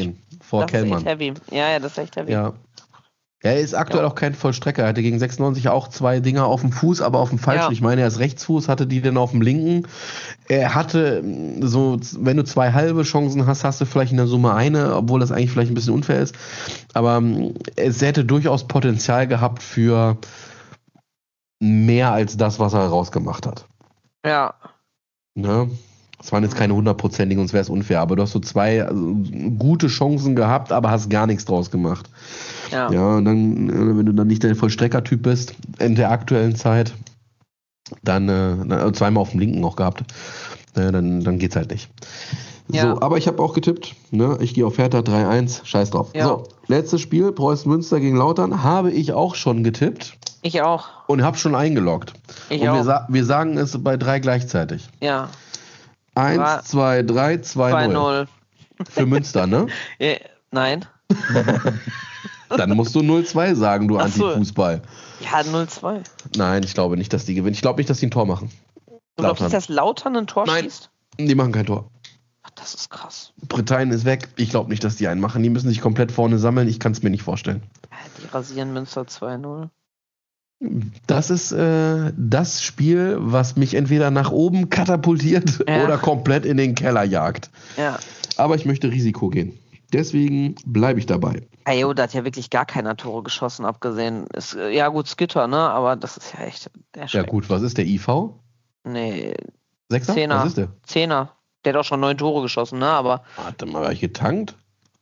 vor das Kellmann. ist echt heavy. Ja, das ist echt heavy. Ja. Er ist aktuell auch kein Vollstrecker. Er hatte gegen 96 auch 2 Dinger auf dem Fuß, aber auf dem falschen. Ja. Ich meine, er ist Rechtsfuß, hatte die dann auf dem linken. Er hatte so, wenn du 2 halbe Chancen hast, hast du vielleicht in der Summe eine, obwohl das eigentlich vielleicht ein bisschen unfair ist. Aber es hätte durchaus Potenzial gehabt für mehr als das, was er rausgemacht hat. Ja. Ne? Das waren jetzt keine 100%igen, sonst wäre es unfair. Aber du hast so 2 gute Chancen gehabt, aber hast gar nichts draus gemacht. Ja, und dann, wenn du dann nicht der Vollstrecker-Typ bist in der aktuellen Zeit, dann 2-mal auf dem linken auch gehabt, dann geht's halt nicht. Ja. So, aber ich habe auch getippt. Ne? Ich gehe auf Hertha 3-1, scheiß drauf. Ja. So, letztes Spiel, Preußen Münster gegen Lautern, habe ich auch schon getippt. Ich auch. Und habe schon eingeloggt. Ich auch. Wir sagen es bei 3 gleichzeitig. Ja. 1, 2, 3, 2-0. Für Münster, ne? Nein. Dann musst du 0-2 sagen, du Anti-Fußball. Ja, 0-2. Nein, ich glaube nicht, dass die gewinnen. Ich glaube nicht, dass die ein Tor machen. Du glaubst nicht, dass Lautern ein Tor schießt? Nein, die machen kein Tor. Ach, das ist krass. Bretagne ist weg. Ich glaube nicht, dass die einen machen. Die müssen sich komplett vorne sammeln. Ich kann es mir nicht vorstellen. Die rasieren Münster 2-0. Das ist das Spiel, was mich entweder nach oben katapultiert oder komplett in den Keller jagt. Ja. Aber ich möchte Risiko gehen. Deswegen bleibe ich dabei. Da hat ja wirklich gar keiner Tore geschossen, abgesehen. Ja gut, Skitter, ne? Aber das ist ja echt erschreckend. Ja gut, was ist der IV? Nee. 6er? 10er. Was ist der? 10er. Der hat auch schon 9 Tore geschossen, ne? Aber. Warte mal, war ich getankt?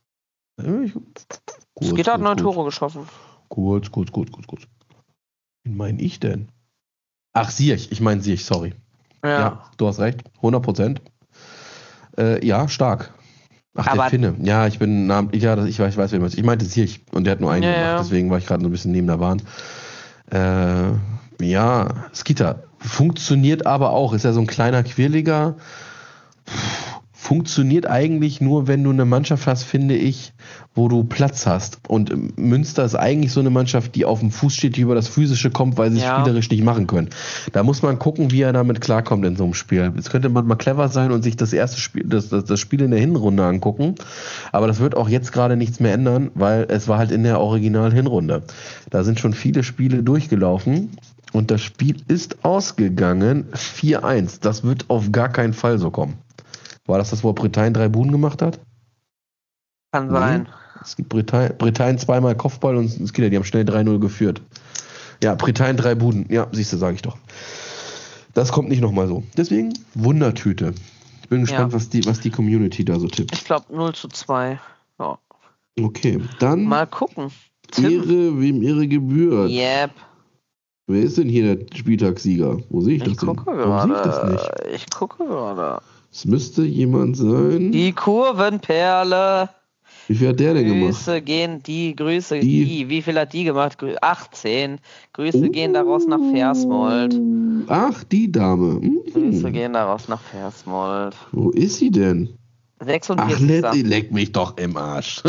Skitter hat 9 Tore geschossen. Kurz. Wen meine ich denn? Ach, Ziyech. Ich meine Ziyech, sorry. Ja, du hast recht. 100%. Ja, stark. Ach, aber der Finne. Ja, ich weiß, wen ich meinte Ziyech. Und der hat nur einen gemacht. Deswegen war ich gerade so ein bisschen neben der Bahn. Ja, Skitter. Funktioniert aber auch. Ist ja so ein kleiner, quirliger. Funktioniert eigentlich nur, wenn du eine Mannschaft hast, finde ich, wo du Platz hast. Und Münster ist eigentlich so eine Mannschaft, die auf dem Fuß steht, die über das Physische kommt, weil sie es spielerisch nicht machen können. Da muss man gucken, wie er damit klarkommt in so einem Spiel. Jetzt könnte man mal clever sein und sich das erste Spiel, das Spiel in der Hinrunde angucken. Aber das wird auch jetzt gerade nichts mehr ändern, weil es war halt in der Original-Hinrunde. Da sind schon viele Spiele durchgelaufen. Und das Spiel ist ausgegangen 4-1. Das wird auf gar keinen Fall so kommen. War das, wo Bretagne 3 Buden gemacht hat? Kann sein. Es gibt Bretagne 2-mal Kopfball und Skitter, die haben schnell 3-0 geführt. Ja, Bretagne 3 Buden. Ja, siehst du, sage ich doch. Das kommt nicht nochmal so. Deswegen Wundertüte. Ich bin gespannt, was die Community da so tippt. Ich glaube 0-2. Ja. Okay, dann mal gucken. Ehre, wem Ehre gebührt. Yep. Wer ist denn hier der Spieltagssieger? Wo sehe ich das denn? Warum sehe ich das nicht? Ich gucke gerade. Es müsste jemand sein. Die Kurvenperle. Wie viel hat der denn gemacht? Grüße. Wie viel hat die gemacht? 18. Grüße gehen daraus nach Versmold. Ach, die Dame. Grüße gehen daraus nach Versmold. Wo ist sie denn? 46. Ach, leck mich doch im Arsch.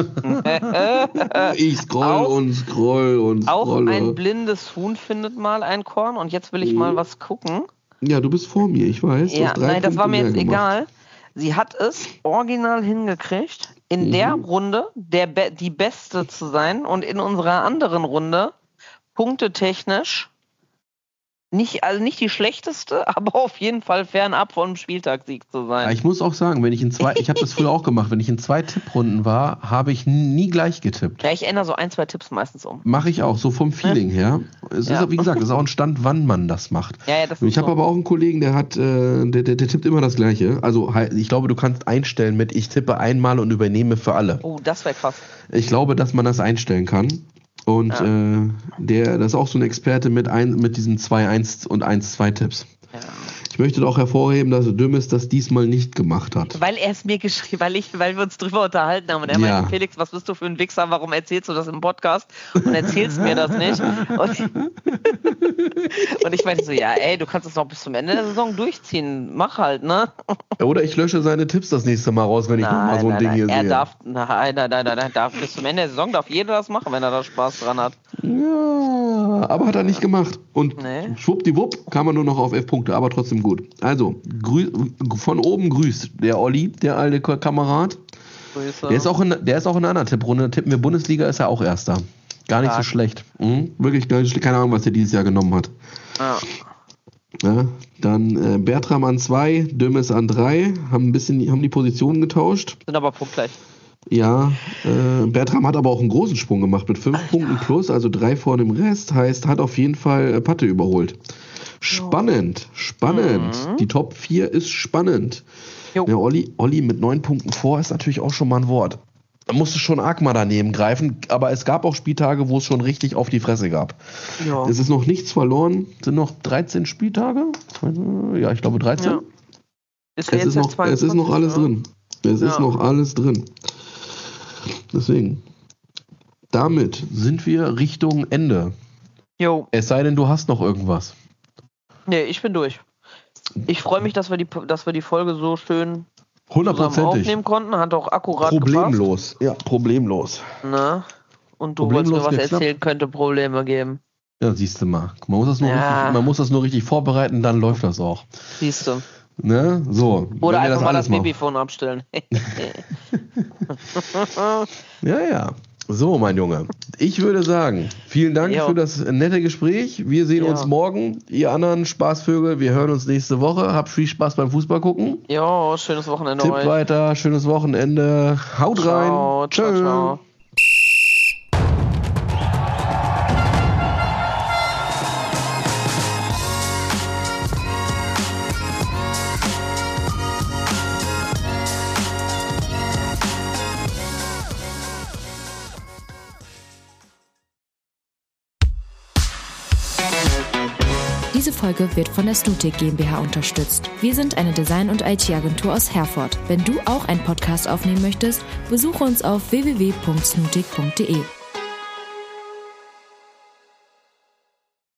Ich scroll. Auch ein blindes Huhn findet mal ein Korn und jetzt will ich mal was gucken. Ja, du bist vor mir, ich weiß. Ja, nein, das war mir jetzt egal. Sie hat es original hingekriegt, in der Runde die Beste zu sein und in unserer anderen Runde punktetechnisch nicht die schlechteste, aber auf jeden Fall fernab vom Spieltagssieg zu sein. Ja, ich muss auch sagen, ich habe das früher auch gemacht, wenn ich in 2 Tippprunden war, habe ich nie gleich getippt. Ja, ich ändere so 1, 2 Tipps meistens um. Mache ich auch, so vom Feeling her. Es ist, wie gesagt, es ist auch ein Stand, wann man das macht. Ja, das ich habe aber auch einen Kollegen, der tippt immer das Gleiche. Also ich glaube, du kannst einstellen mit ich tippe einmal und übernehme für alle. Oh, das wäre krass. Ich glaube, dass man das einstellen kann. Und das ist auch so ein Experte mit diesen 2-1 und 1-2 Tipps. Ja. Ich möchte auch hervorheben, dass Dümmes das diesmal nicht gemacht hat. Weil er es mir geschrieben, weil wir uns drüber unterhalten haben und er meinte, Felix, was bist du für ein Wichser, warum erzählst du das im Podcast und erzählst mir das nicht? Und ich meinte so, ja ey, du kannst es noch bis zum Ende der Saison durchziehen, mach halt, ne? Oder ich lösche seine Tipps das nächste Mal raus, wenn ich nochmal so ein Ding hier sehe. Bis zum Ende der Saison darf jeder das machen, wenn er da Spaß dran hat. Ja, aber hat er nicht gemacht. Und schwuppdiwupp kam er nur noch auf 11 Punkte, aber trotzdem gut. Also, von oben grüßt der Olli, der alte Kamerad. Grüße. Der ist auch in einer anderen Tipprunde. Tippen wir Bundesliga, ist er auch Erster. Gar nicht so schlecht. Wirklich gar nicht schlecht. Keine Ahnung, was der dieses Jahr genommen hat. Ja, dann Bertram an 2, Dömes an 3. Haben die Positionen getauscht. Sind aber punktgleich. Ja, Bertram hat aber auch einen großen Sprung gemacht mit 5 Punkten plus, also 3 vor dem Rest. Heißt, hat auf jeden Fall Patte überholt. Spannend. Die Top 4 ist spannend. Ja, Olli mit 9 Punkten vor ist natürlich auch schon mal ein Wort. Da musste schon arg mal daneben greifen, aber es gab auch Spieltage, wo es schon richtig auf die Fresse gab. Ja. Es ist noch nichts verloren, sind noch 13 Spieltage. Ja, ich glaube 13. Ja. Es ist noch alles drin. Es ist noch alles drin. Deswegen. Damit sind wir Richtung Ende. Jo. Es sei denn, du hast noch irgendwas. Nee, ich bin durch. Ich freue mich, dass wir die Folge so schön 100%ig aufnehmen konnten. Hat auch akkurat problemlos. Gepasst. Ja, problemlos. Na? Und du wolltest mir was erzählen, könnte Probleme geben. Ja, siehst du mal. Man muss das nur richtig vorbereiten, dann läuft das auch. Siehst du. Ne? So. Oder einfach mal das Babyphone abstellen. Ja. So, mein Junge. Ich würde sagen, vielen Dank für das nette Gespräch. Wir sehen uns morgen. Ihr anderen Spaßvögel, wir hören uns nächste Woche. Habt viel Spaß beim Fußball gucken. Ja, schönes Wochenende euch. Tippt weiter, schönes Wochenende. Haut rein. Tschö. Ciao. Diese Folge wird von der Stutic GmbH unterstützt. Wir sind eine Design- und IT-Agentur aus Herford. Wenn du auch einen Podcast aufnehmen möchtest, besuche uns auf www.snutic.de.